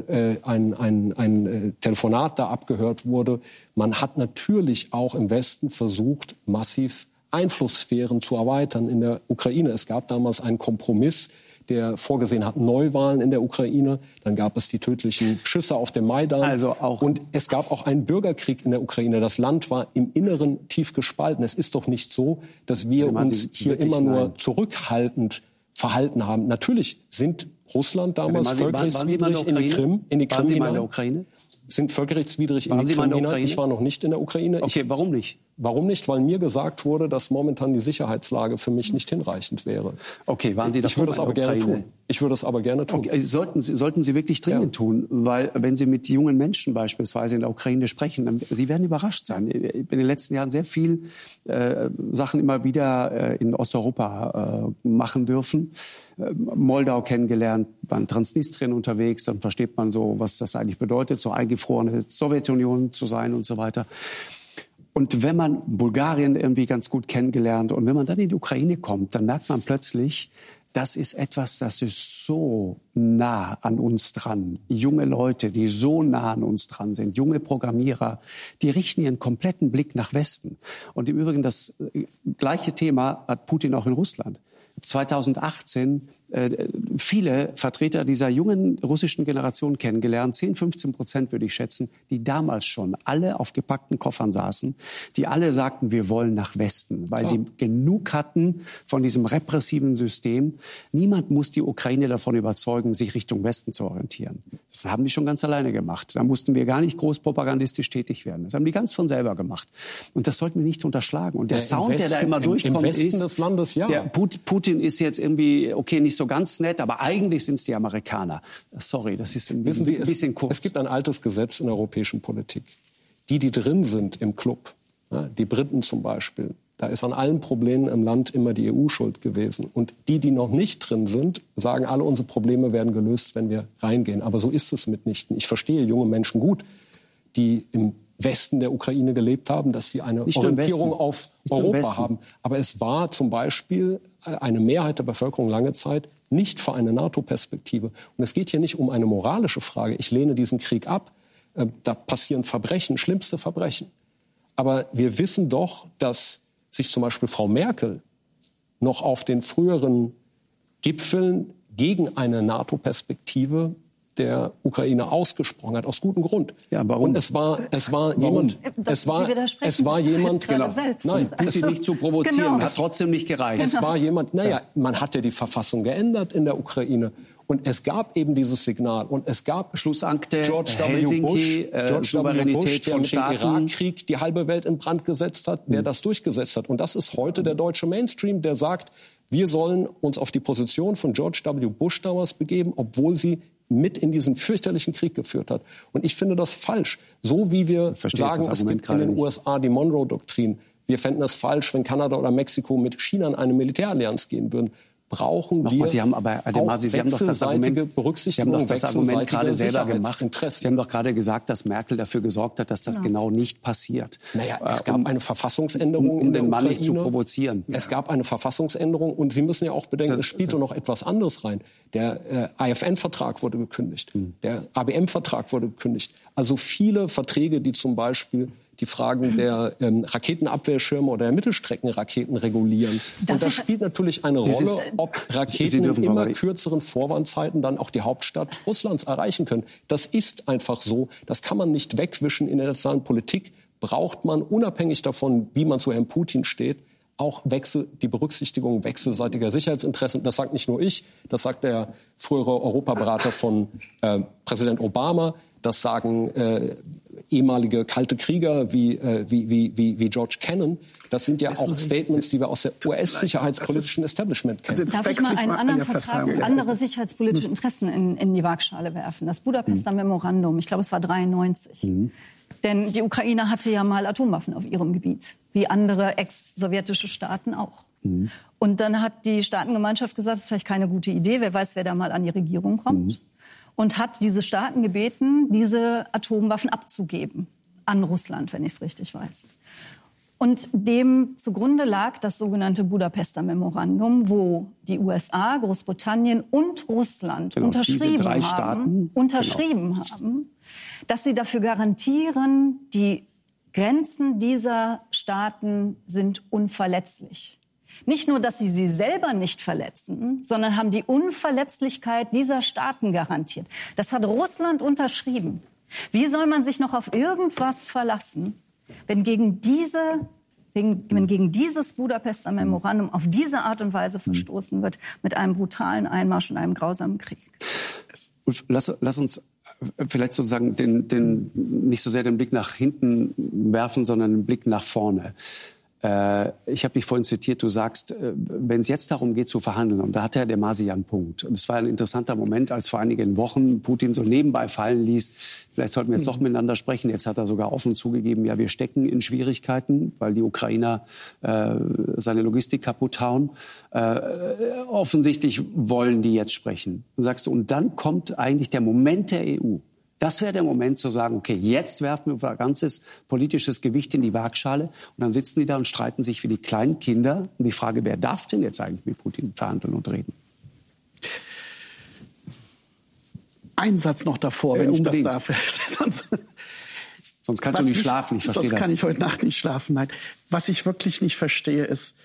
Telefonat da abgehört wurde. Man hat natürlich auch im Westen versucht, massiv Einflusssphären zu erweitern in der Ukraine. Es gab damals einen Kompromiss, der vorgesehen hat Neuwahlen in der Ukraine. Dann gab es die tödlichen Schüsse auf dem Maidan. Und es gab auch einen Bürgerkrieg in der Ukraine. Das Land war im Inneren tief gespalten. Es ist doch nicht so, dass wir uns hier immer nur zurückhaltend verhalten haben. Natürlich sind Russland damals völkerrechtswidrig in die Krim hinein. Sind völkerrechtswidrig in die Krim hinein. Ich war noch nicht in der Ukraine. Okay, warum nicht? Warum nicht? Weil mir gesagt wurde, dass momentan die Sicherheitslage für mich nicht hinreichend wäre. Okay, waren Sie das? Ich würde es aber gerne tun. Ich würde es aber gerne tun. Okay, sollten Sie wirklich dringend tun, weil wenn Sie mit jungen Menschen beispielsweise in der Ukraine sprechen, dann, Sie werden überrascht sein. Ich bin in den letzten Jahren sehr viel Sachen immer wieder in Osteuropa machen dürfen. Moldau kennengelernt, war in Transnistrien unterwegs, dann versteht man so, was das eigentlich bedeutet, so eingefrorene Sowjetunion zu sein und so weiter. Und wenn man Bulgarien irgendwie ganz gut kennengelernt und wenn man dann in die Ukraine kommt, dann merkt man plötzlich, das ist etwas, das ist so nah an uns dran. Junge Leute, die so nah an uns dran sind, junge Programmierer, die richten ihren kompletten Blick nach Westen. Und im Übrigen das gleiche Thema hat Putin auch in Russland. 2018 viele Vertreter dieser jungen russischen Generation kennengelernt, 10-15% würde ich schätzen, die damals schon alle auf gepackten Koffern saßen, die alle sagten, wir wollen nach Westen, weil sie genug hatten von diesem repressiven System. Niemand muss die Ukraine davon überzeugen, sich Richtung Westen zu orientieren. Das haben die schon ganz alleine gemacht. Da mussten wir gar nicht groß propagandistisch tätig werden. Das haben die ganz von selber gemacht. Und das sollten wir nicht unterschlagen. Und der Sound, der da immer durchkommt, im Westen des Landes, ja. Putin ist jetzt irgendwie, okay, nicht so ganz nett, aber eigentlich sind es die Amerikaner. Sorry, das ist ein bisschen kurz. Es gibt ein altes Gesetz in der europäischen Politik. Die drin sind im Club, die Briten zum Beispiel, da ist an allen Problemen im Land immer die EU schuld gewesen. Und die noch nicht drin sind, sagen, alle unsere Probleme werden gelöst, wenn wir reingehen. Aber so ist es mitnichten. Ich verstehe junge Menschen gut, die im Westen der Ukraine gelebt haben, dass sie eine Orientierung auf Europa haben. Aber es war zum Beispiel eine Mehrheit der Bevölkerung lange Zeit nicht für eine NATO-Perspektive. Und es geht hier nicht um eine moralische Frage. Ich lehne diesen Krieg ab. Da passieren Verbrechen, schlimmste Verbrechen. Aber wir wissen doch, dass sich zum Beispiel Frau Merkel noch auf den früheren Gipfeln gegen eine NATO-Perspektive der Ukraine ausgesprochen hat, aus gutem Grund. Ja, warum? Und es war jemand, genau. Nein, Putin nicht zu provozieren, hat trotzdem nicht gereicht. Es war jemand, man hat ja die Verfassung geändert in der Ukraine. Und es gab eben dieses Signal. Und es gab Schlussakte, George W. Bush, Souveränität von Staaten, der mit dem Irakkrieg die halbe Welt in Brand gesetzt hat, der das durchgesetzt hat. Und das ist heute der deutsche Mainstream, der sagt, wir sollen uns auf die Position von George W. Bush damals begeben, obwohl sie mit in diesen fürchterlichen Krieg geführt hat. Und ich finde das falsch. So wie wir sagen, es gibt in den USA die Monroe-Doktrin. Wir fänden es falsch, wenn Kanada oder Mexiko mit China in eine Militärallianz gehen würden. Brauchen wir Sie haben aber, Sie haben doch das Argument, gerade selber gemacht. Sie haben doch gerade gesagt, dass Merkel dafür gesorgt hat, dass das genau nicht passiert. Es gab eine Verfassungsänderung um den Mann nicht zu provozieren. Es gab eine Verfassungsänderung und Sie müssen ja auch bedenken, es spielte noch etwas anderes rein. Der IFN-Vertrag wurde gekündigt, der ABM-Vertrag wurde gekündigt. Also viele Verträge, die zum Beispiel die Fragen der Raketenabwehrschirme oder der Mittelstreckenraketen regulieren. Und das spielt natürlich eine Rolle, ob Raketen in immer kürzeren Vorwandzeiten dann auch die Hauptstadt Russlands erreichen können. Das ist einfach so. Das kann man nicht wegwischen. In der nationalen Politik braucht man, unabhängig davon, wie man zu Herrn Putin steht, auch die Berücksichtigung wechselseitiger Sicherheitsinteressen. Das sagt nicht nur ich, das sagt der frühere Europaberater von Präsident Obama. Das sagen ehemalige kalte Krieger wie George Kennan. Das sind ja auch Statements, die wir aus der US-sicherheitspolitischen Establishment kennen. Darf ich mal einen anderen Vertrag und andere sicherheitspolitische Interessen in die Waagschale werfen? Das Budapester Memorandum, ich glaube, es war 1993. Denn die Ukraine hatte ja mal Atomwaffen auf ihrem Gebiet, wie andere ex-sowjetische Staaten auch. Und dann hat die Staatengemeinschaft gesagt, das ist vielleicht keine gute Idee, wer weiß, wer da mal an die Regierung kommt. Und hat diese Staaten gebeten, diese Atomwaffen abzugeben. an Russland, wenn ich es richtig weiß. Und dem zugrunde lag das sogenannte Budapester Memorandum, wo die USA, Großbritannien und Russland unterschrieben haben, dass sie dafür garantieren, die Grenzen dieser Staaten sind unverletzlich. Nicht nur, dass sie selber nicht verletzen, sondern haben die Unverletzlichkeit dieser Staaten garantiert. Das hat Russland unterschrieben. Wie soll man sich noch auf irgendwas verlassen, wenn gegen dieses Budapester Memorandum auf diese Art und Weise verstoßen wird, mit einem brutalen Einmarsch und einem grausamen Krieg? Lass uns vielleicht sozusagen nicht so sehr den Blick nach hinten werfen, sondern den Blick nach vorne. Ich habe dich vorhin zitiert, du sagst, wenn es jetzt darum geht zu verhandeln, und da hat der Masi ja einen Punkt. Und es war ein interessanter Moment, als vor einigen Wochen Putin so nebenbei fallen ließ, vielleicht sollten wir jetzt doch miteinander sprechen. Jetzt hat er sogar offen zugegeben, ja, wir stecken in Schwierigkeiten, weil die Ukrainer seine Logistik kaputt hauen. Offensichtlich wollen die jetzt sprechen. Und sagst du, und dann kommt eigentlich der Moment der EU. Das wäre der Moment zu sagen, okay, jetzt werfen wir unser ganzes politisches Gewicht in die Waagschale. Und dann sitzen die da und streiten sich wie die kleinen Kinder. Und die Frage, wer darf denn jetzt eigentlich mit Putin verhandeln und reden? Ein Satz noch davor, wenn ich das darf. Sonst kannst du nicht schlafen, ich verstehe das. Sonst kann ich heute Nacht nicht schlafen. Nein. Was ich wirklich nicht verstehe, ist,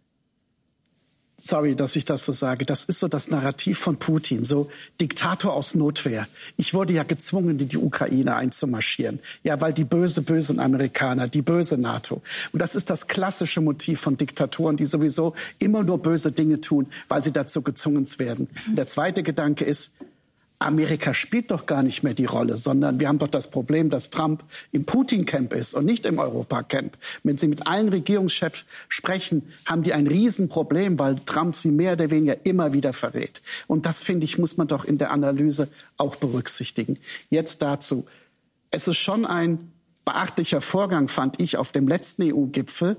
sorry, dass ich das so sage, das ist so das Narrativ von Putin, so Diktator aus Notwehr. Ich wurde ja gezwungen, in die Ukraine einzumarschieren. Ja, weil die bösen Amerikaner, die böse NATO. Und das ist das klassische Motiv von Diktatoren, die sowieso immer nur böse Dinge tun, weil sie dazu gezwungen werden. Und der zweite Gedanke ist, Amerika spielt doch gar nicht mehr die Rolle, sondern wir haben doch das Problem, dass Trump im Putin-Camp ist und nicht im Europa-Camp. Wenn Sie mit allen Regierungschefs sprechen, haben die ein Riesenproblem, weil Trump sie mehr oder weniger immer wieder verrät. Und das, finde ich, muss man doch in der Analyse auch berücksichtigen. Jetzt dazu. Es ist schon ein beachtlicher Vorgang, fand ich, auf dem letzten EU-Gipfel,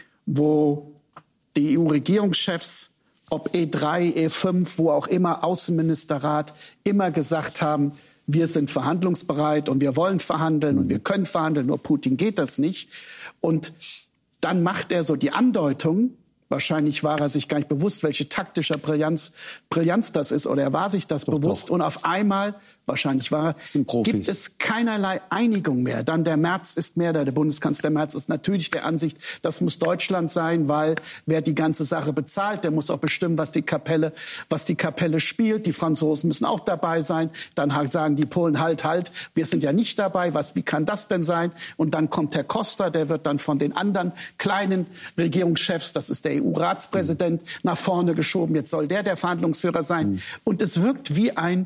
wo die EU-Regierungschefs, ob E3, E5, wo auch immer, Außenministerrat, immer gesagt haben, wir sind verhandlungsbereit und wir wollen verhandeln und wir können verhandeln, nur Putin geht das nicht. Und dann macht er so die Andeutung, wahrscheinlich war er sich gar nicht bewusst, welche taktische Brillanz das ist, oder er war sich das bewusst. Und auf einmal, wahrscheinlich war er, gibt es keinerlei Einigung mehr. Dann der Merz ist mehr, der Bundeskanzler Merz ist natürlich der Ansicht, das muss Deutschland sein, weil wer die ganze Sache bezahlt, der muss auch bestimmen, was die Kapelle spielt. Die Franzosen müssen auch dabei sein. Dann sagen die Polen, halt, wir sind ja nicht dabei. Wie kann das denn sein? Und dann kommt Herr Costa, der wird dann von den anderen kleinen Regierungschefs, das ist der EU-Ratspräsident, nach vorne geschoben. Jetzt soll der Verhandlungsführer sein. Und es wirkt wie ein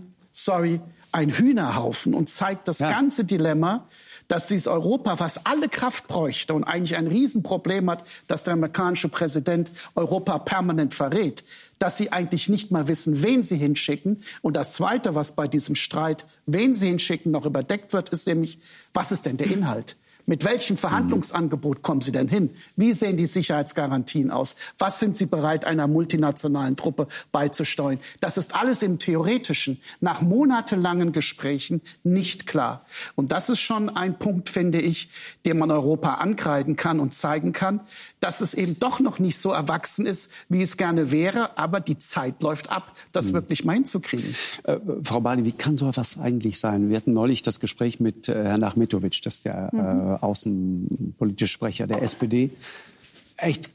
Hühnerhaufen und zeigt das ganze Dilemma, dass dieses Europa, was alle Kraft bräuchte und eigentlich ein Riesenproblem hat, dass der amerikanische Präsident Europa permanent verrät, dass sie eigentlich nicht mal wissen, wen sie hinschicken. Und das Zweite, was bei diesem Streit, wen sie hinschicken, noch überdeckt wird, ist nämlich, was ist denn der Inhalt? Mit welchem Verhandlungsangebot kommen Sie denn hin? Wie sehen die Sicherheitsgarantien aus? Was sind Sie bereit, einer multinationalen Truppe beizusteuern? Das ist alles im Theoretischen, nach monatelangen Gesprächen nicht klar. Und das ist schon ein Punkt, finde ich, den man Europa ankreiden kann und zeigen kann, dass es eben doch noch nicht so erwachsen ist, wie es gerne wäre. Aber die Zeit läuft ab, das wirklich mal hinzukriegen. Frau Barley, wie kann so etwas eigentlich sein? Wir hatten neulich das Gespräch mit Herrn Achmetovic, das ist der außenpolitische Sprecher der SPD. Echt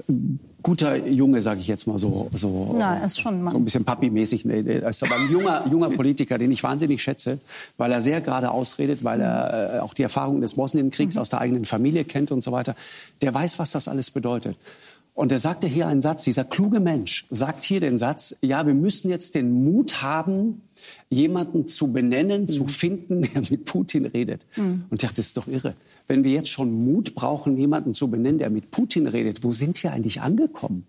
guter Junge, sage ich jetzt mal so. Na, ist schon ein Mann. So ein bisschen Papi-mäßig. Er ist aber ein junger Politiker, den ich wahnsinnig schätze, weil er sehr gerade ausredet, weil er auch die Erfahrungen des Bosnienkriegs aus der eigenen Familie kennt und so weiter. Der weiß, was das alles bedeutet. Und er sagte hier einen Satz, dieser kluge Mensch sagt hier den Satz, ja, wir müssen jetzt den Mut haben, jemanden zu benennen, zu finden, der mit Putin redet. Und ich dachte, das ist doch irre. Wenn wir jetzt schon Mut brauchen, jemanden zu benennen, der mit Putin redet, wo sind wir eigentlich angekommen?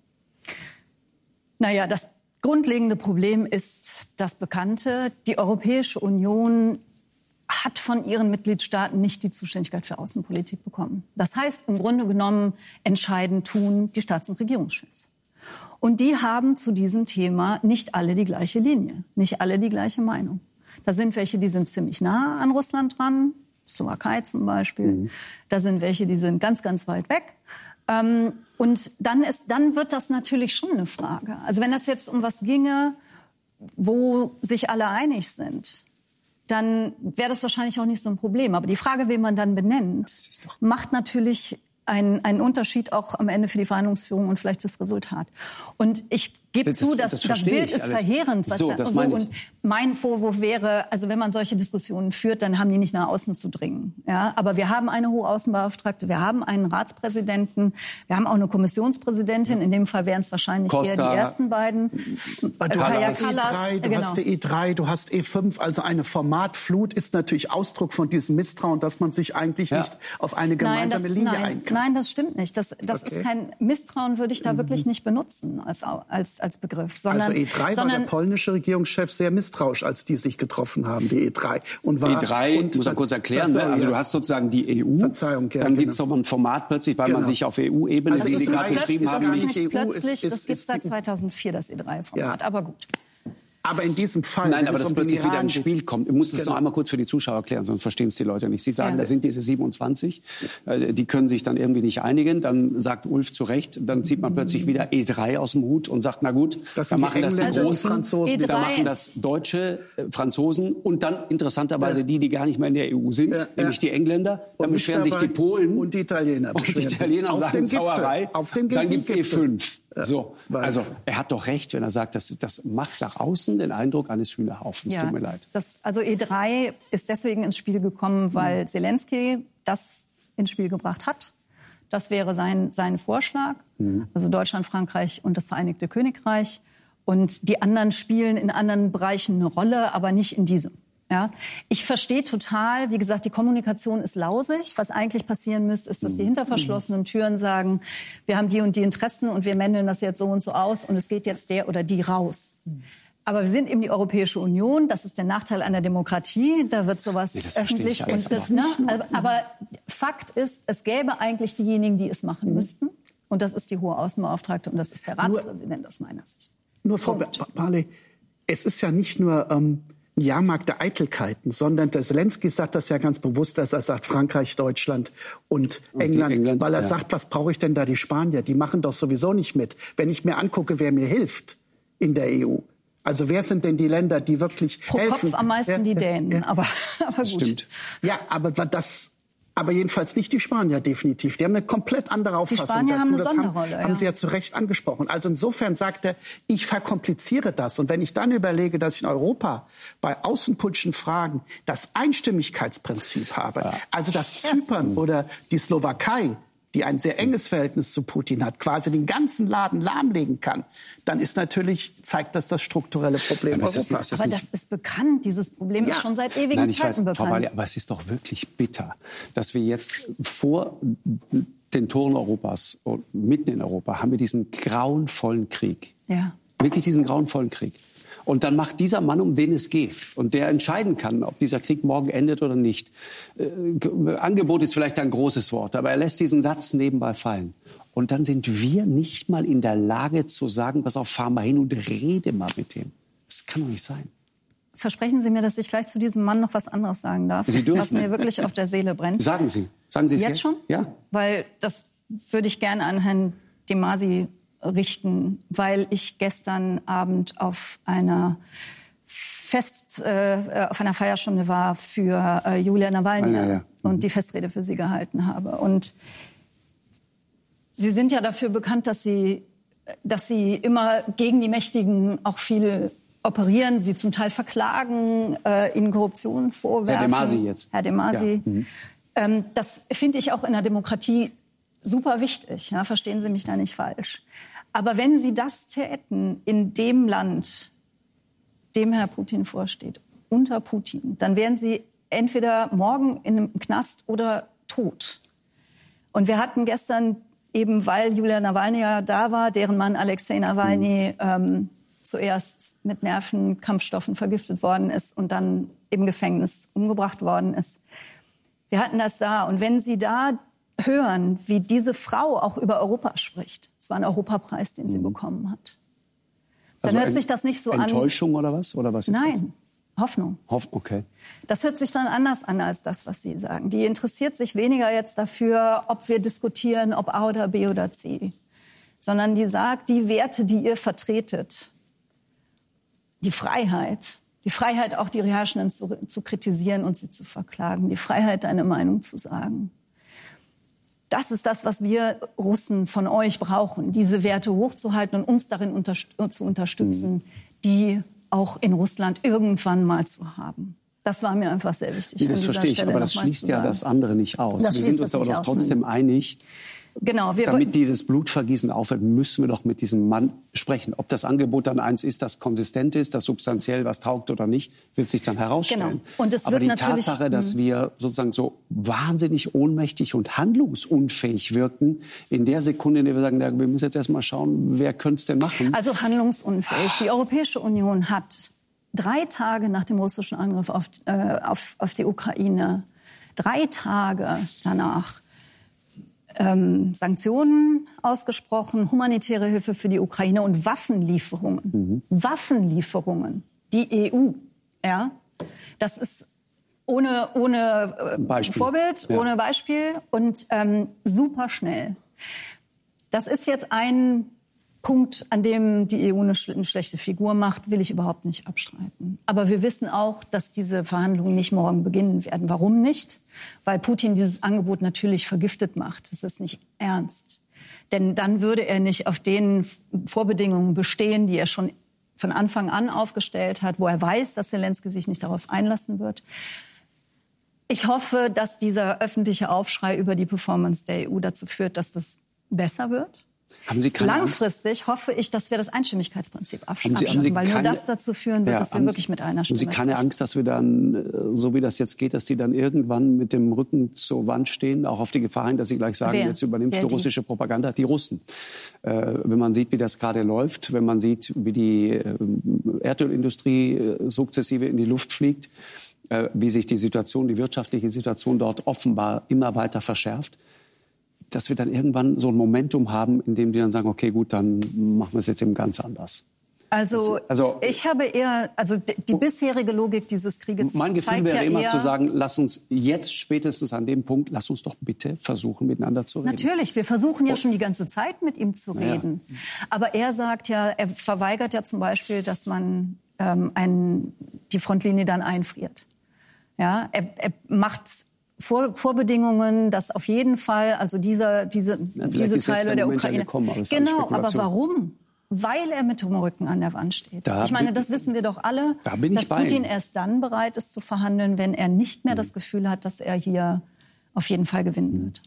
Naja, das grundlegende Problem ist das Bekannte. Die Europäische Union hat von ihren Mitgliedstaaten nicht die Zuständigkeit für Außenpolitik bekommen. Das heißt, im Grunde genommen entscheiden tun die Staats- und Regierungschefs. Und die haben zu diesem Thema nicht alle die gleiche Linie, nicht alle die gleiche Meinung. Da sind welche, die sind ziemlich nah an Russland dran, Slowakei zum Beispiel. Da sind welche, die sind ganz, ganz weit weg. Und dann wird das natürlich schon eine Frage. Also wenn das jetzt um was ginge, wo sich alle einig sind, dann wäre das wahrscheinlich auch nicht so ein Problem. Aber die Frage, wen man dann benennt, macht natürlich einen Unterschied auch am Ende für die Verhandlungsführung und vielleicht fürs Resultat. Und ich gebe zu, dass das Bild ist verheerend. Und mein Vorwurf wäre, also wenn man solche Diskussionen führt, dann haben die nicht nach außen zu dringen. Ja? Aber wir haben eine hohe Außenbeauftragte, wir haben einen Ratspräsidenten, wir haben auch eine Kommissionspräsidentin. In dem Fall wären es wahrscheinlich eher die ersten beiden. Du hast die E3, du hast E5. Also eine Formatflut ist natürlich Ausdruck von diesem Misstrauen, dass man sich eigentlich nicht auf eine gemeinsame Linie einigen kann. Nein, das stimmt nicht. Das ist kein Misstrauen, würde ich da wirklich nicht benutzen als Begriff. Sondern, also E3 war der polnische Regierungschef sehr misstrauisch, als die sich getroffen haben, die E3. E3, muss man kurz erklären, also du hast sozusagen die EU, dann gibt es nochmal ein Format plötzlich, weil man sich auf EU-Ebene, also wie Sie gerade beschrieben haben, nicht plötzlich, das gibt es seit 2004, das E3-Format, aber gut. Aber in diesem Fall... Nein, aber dass plötzlich wieder ins Spiel kommt. Ich muss das noch einmal kurz für die Zuschauer erklären, sonst verstehen es die Leute nicht. Sie sagen, da sind diese 27, die können sich dann irgendwie nicht einigen. Dann sagt Ulf zu Recht, dann zieht man plötzlich wieder E3 aus dem Hut und sagt, na gut, dann machen das die Großen, Franzosen, dann machen das Deutsche, Franzosen und dann interessanterweise die gar nicht mehr in der EU sind, nämlich die Engländer. Dann beschweren sich die Polen und die Italiener. Und die Italiener sagen Sauerei. Dann gibt es E5. So, also er hat doch recht, wenn er sagt, das macht nach außen den Eindruck eines Hühnerhaufens. Tut mir leid. Also E3 ist deswegen ins Spiel gekommen, weil Zelensky das ins Spiel gebracht hat. Das wäre sein Vorschlag. Also Deutschland, Frankreich und das Vereinigte Königreich. Und die anderen spielen in anderen Bereichen eine Rolle, aber nicht in diesem. Ja, ich verstehe total, wie gesagt, die Kommunikation ist lausig. Was eigentlich passieren müsste, ist, dass die hinter verschlossenen Türen sagen, wir haben die und die Interessen und wir mändeln das jetzt so und so aus und es geht jetzt der oder die raus. Aber wir sind eben die Europäische Union, das ist der Nachteil einer Demokratie, da wird sowas öffentlich. Aber Fakt ist, es gäbe eigentlich diejenigen, die es machen müssten. Und das ist die hohe Außenbeauftragte und das ist der Ratspräsident aus meiner Sicht. Nur Frau Barley, es ist ja nicht nur... Jahrmarkt der Eitelkeiten, sondern der Zelensky sagt das ja ganz bewusst, dass er sagt Frankreich, Deutschland und England, weil er sagt, was brauche ich denn da die Spanier? Die machen doch sowieso nicht mit. Wenn ich mir angucke, wer mir hilft in der EU. Also wer sind denn die Länder, die wirklich helfen? Pro Kopf am meisten die Dänen, aber gut. Stimmt. Ja, aber jedenfalls nicht die Spanier, definitiv. Die haben eine komplett andere Auffassung dazu. Die Spanier haben eine Sonderrolle, haben Sie ja zu Recht angesprochen. Also insofern sagt er, ich verkompliziere das. Und wenn ich dann überlege, dass ich in Europa bei außenpolitischen Fragen das Einstimmigkeitsprinzip habe, also dass Zypern oder die Slowakei, die ein sehr enges Verhältnis zu Putin hat, quasi den ganzen Laden lahmlegen kann, dann zeigt das strukturelle Problem Europas. Aber das ist bekannt, dieses Problem ist schon seit ewigen Zeiten bekannt. Frau Barley, aber es ist doch wirklich bitter, dass wir jetzt vor den Toren Europas, mitten in Europa, haben wir diesen grauenvollen Krieg. Ja. Wirklich diesen grauenvollen Krieg. Und dann macht dieser Mann, um den es geht, und der entscheiden kann, ob dieser Krieg morgen endet oder nicht. Angebot ist vielleicht ein großes Wort, aber er lässt diesen Satz nebenbei fallen. Und dann sind wir nicht mal in der Lage zu sagen, pass auf, fahr mal hin und rede mal mit dem. Das kann doch nicht sein. Versprechen Sie mir, dass ich gleich zu diesem Mann noch was anderes sagen darf, was mir wirklich auf der Seele brennt. Sagen Sie. Sagen Sie es jetzt schon? Ja. Weil das würde ich gerne an Herrn de Masi richten, weil ich gestern Abend auf einer Feierstunde war für Julia Nawalny und die Festrede für sie gehalten habe. Und Sie sind ja dafür bekannt, dass Sie immer gegen die Mächtigen auch viel operieren, sie zum Teil verklagen, ihnen Korruption vorwerfen. Herr de Masi jetzt. Herr de Masi. Ja. Das finde ich auch in der Demokratie super wichtig. Ja, verstehen Sie mich da nicht falsch. Aber wenn Sie das täten in dem Land, dem Herr Putin vorsteht, unter Putin, dann wären Sie entweder morgen in einem Knast oder tot. Und wir hatten gestern eben, weil Julia Nawalny ja da war, deren Mann Alexei Nawalny zuerst mit Nervenkampfstoffen vergiftet worden ist und dann im Gefängnis umgebracht worden ist. Wir hatten das da. Und wenn Sie da hören, wie diese Frau auch über Europa spricht, es war ein Europapreis, den sie bekommen hat, dann hört sich das nicht so an. Enttäuschung oder was? Oder was ist Nein. Hoffnung. Okay. Das hört sich dann anders an als das, was Sie sagen. Die interessiert sich weniger jetzt dafür, ob wir diskutieren, ob A oder B oder C. Sondern die sagt, die Werte, die ihr vertretet, die Freiheit auch die Herrschenden zu kritisieren und sie zu verklagen, die Freiheit, eine Meinung zu sagen. Das ist das, was wir Russen von euch brauchen, diese Werte hochzuhalten und uns darin zu unterstützen, die auch in Russland irgendwann mal zu haben. Das war mir einfach sehr wichtig. Nee, das verstehe ich, aber das schließt ja das andere nicht aus. Wir sind uns aber doch trotzdem einig. Genau, damit dieses Blutvergießen aufhört, müssen wir doch mit diesem Mann sprechen. Ob das Angebot dann eins ist, das konsistent ist, das substanziell was taugt oder nicht, wird sich dann herausstellen. Genau. Und es aber wird die Tatsache, dass wir sozusagen so wahnsinnig ohnmächtig und handlungsunfähig wirken, in der Sekunde, in der wir sagen, ja, wir müssen jetzt erst mal schauen, wer könnte es denn machen? Also handlungsunfähig. Die Europäische Union hat 3 Tage nach dem russischen Angriff auf die Ukraine, 3 Tage danach, Sanktionen ausgesprochen, humanitäre Hilfe für die Ukraine und Waffenlieferungen. Waffenlieferungen. Die EU, ja, das ist ohne Vorbild, ohne Beispiel und super schnell. Das ist jetzt ein Punkt, an dem die EU eine schlechte Figur macht, will ich überhaupt nicht abstreiten. Aber wir wissen auch, dass diese Verhandlungen nicht morgen beginnen werden. Warum nicht? Weil Putin dieses Angebot natürlich vergiftet macht. Das ist nicht ernst. Denn dann würde er nicht auf den Vorbedingungen bestehen, die er schon von Anfang an aufgestellt hat, wo er weiß, dass Zelensky sich nicht darauf einlassen wird. Ich hoffe, dass dieser öffentliche Aufschrei über die Performance der EU dazu führt, dass das besser wird. Haben Sie keine Langfristig Angst? hoffe ich, dass wir das Einstimmigkeitsprinzip abschaffen, weil nur das dazu führen wird, dass wir wirklich mit einer Stimme sprechen. Haben Sie keine Angst, dass wir dann, so wie das jetzt geht, dass die dann irgendwann mit dem Rücken zur Wand stehen, auch auf die Gefahr hin, dass sie gleich sagen, jetzt übernimmst du russische Propaganda? Die Russen. Wenn man sieht, wie das gerade läuft, wenn man sieht, wie die Erdölindustrie sukzessive in die Luft fliegt, wie sich die wirtschaftliche Situation dort offenbar immer weiter verschärft, dass wir dann irgendwann so ein Momentum haben, in dem die dann sagen, okay, gut, dann machen wir es jetzt eben ganz anders. Also ich habe eher, die bisherige Logik dieses Krieges mein Gefühl wäre immer zu sagen, lass uns jetzt spätestens an dem Punkt, lass uns doch bitte versuchen, miteinander zu reden. Natürlich, wir versuchen ja schon die ganze Zeit mit ihm zu reden. Ja. Aber er sagt ja, er verweigert ja zum Beispiel, dass man die Frontlinie dann einfriert. Ja, er macht Vorbedingungen, dass auf jeden Fall, also diese Teile der Ukraine. Genau, aber warum? Weil er mit dem Rücken an der Wand steht. Ich meine, das wissen wir doch alle, dass Putin erst dann bereit ist zu verhandeln, wenn er nicht mehr das Gefühl hat, dass er hier auf jeden Fall gewinnen wird.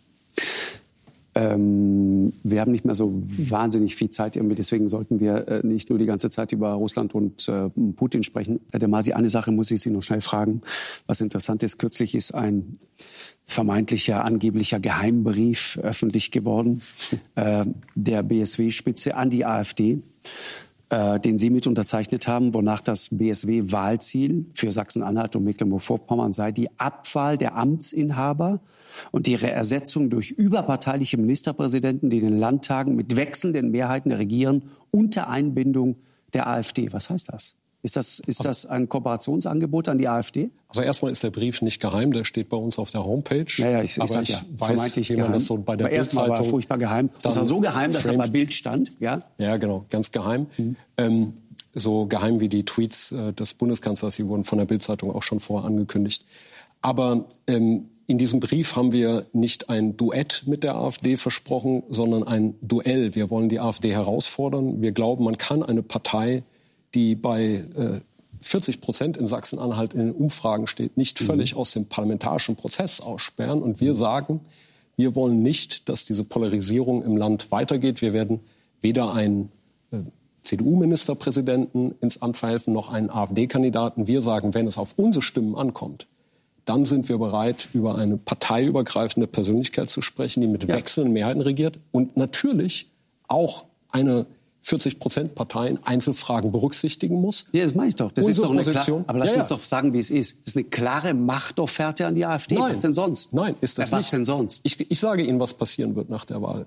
Wir haben nicht mehr so wahnsinnig viel Zeit, deswegen sollten wir nicht nur die ganze Zeit über Russland und Putin sprechen. Herr de Masi, eine Sache muss ich Sie noch schnell fragen. Was interessant ist, kürzlich ist ein vermeintlicher, angeblicher Geheimbrief öffentlich geworden, der BSW-Spitze an die AfD, den Sie mit unterzeichnet haben, wonach das BSW-Wahlziel für Sachsen-Anhalt und Mecklenburg-Vorpommern sei, die Abwahl der Amtsinhaber und ihre Ersetzung durch überparteiliche Ministerpräsidenten, die in den Landtagen mit wechselnden Mehrheiten regieren, unter Einbindung der AfD. Was heißt das? Ist das ein Kooperationsangebot an die AfD? Also erstmal ist der Brief nicht geheim, der steht bei uns auf der Homepage. Ja, ich weiß, wie man das so bei der Bildzeitung. War furchtbar geheim. Das war so geheim, dass er bei Bild stand. Ja, genau, ganz geheim. So geheim wie die Tweets des Bundeskanzlers, die wurden von der Bildzeitung auch schon vorher angekündigt. Aber in diesem Brief haben wir nicht ein Duett mit der AfD versprochen, sondern ein Duell. Wir wollen die AfD herausfordern. Wir glauben, man kann eine Partei, die bei 40% in Sachsen-Anhalt in den Umfragen steht, nicht völlig aus dem parlamentarischen Prozess aussperren. Und wir sagen, wir wollen nicht, dass diese Polarisierung im Land weitergeht. Wir werden weder einen CDU-Ministerpräsidenten ins Amt verhelfen, noch einen AfD-Kandidaten. Wir sagen, wenn es auf unsere Stimmen ankommt, dann sind wir bereit, über eine parteiübergreifende Persönlichkeit zu sprechen, die mit wechselnden Mehrheiten regiert und natürlich auch eine 40%-Partei in Einzelfragen berücksichtigen muss. Ja, das meine ich doch. Das ist doch eine Position. Aber lass uns doch sagen, wie es ist. Das ist eine klare Machtofferte an die AfD. Nein. Was denn sonst? Nein, ist das nicht. Was denn sonst? Ich sage Ihnen, was passieren wird nach der Wahl.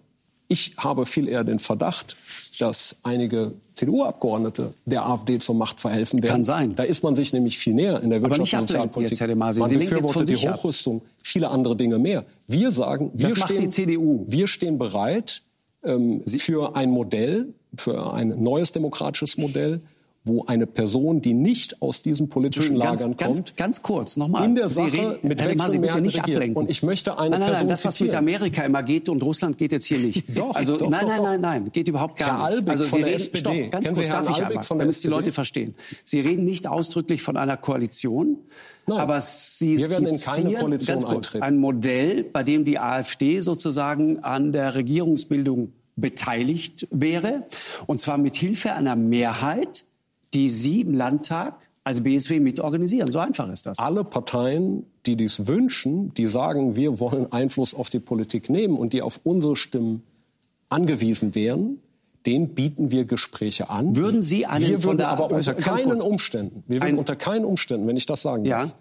Ich habe viel eher den Verdacht, dass einige CDU-Abgeordnete der AfD zur Macht verhelfen werden. Kann sein. Da ist man sich nämlich viel näher in der Wirtschafts- und Sozialpolitik. Man befürwortet die Hochrüstung, viele andere Dinge mehr. Wir sagen, wir stehen bereit für ein Modell, für ein neues demokratisches Modell, wo eine Person, die nicht aus diesen politischen Lagern kommt, ganz kurz nochmal, in der Sache mit Wechselmehrheiten regiert. Und ich möchte eine Person das, was mit Amerika immer geht und Russland geht jetzt hier nicht. Nein, geht überhaupt gar nicht. Also Sie reden, SPD. Ganz kurz, darf ich einmal, damit die Leute verstehen. Sie reden nicht ausdrücklich von einer Koalition, aber Sie skizzieren ganz kurz ein Modell, bei dem die AfD sozusagen an der Regierungsbildung beteiligt wäre, und zwar mit Hilfe einer Mehrheit, die Sie im Landtag als BSW mitorganisieren. So einfach ist das. Alle Parteien, die dies wünschen, die sagen, wir wollen Einfluss auf die Politik nehmen und die auf unsere Stimmen angewiesen wären, denen bieten wir Gespräche an. Würden Sie einen wir würden aber unter keinen Umständen, wenn ich das sagen darf,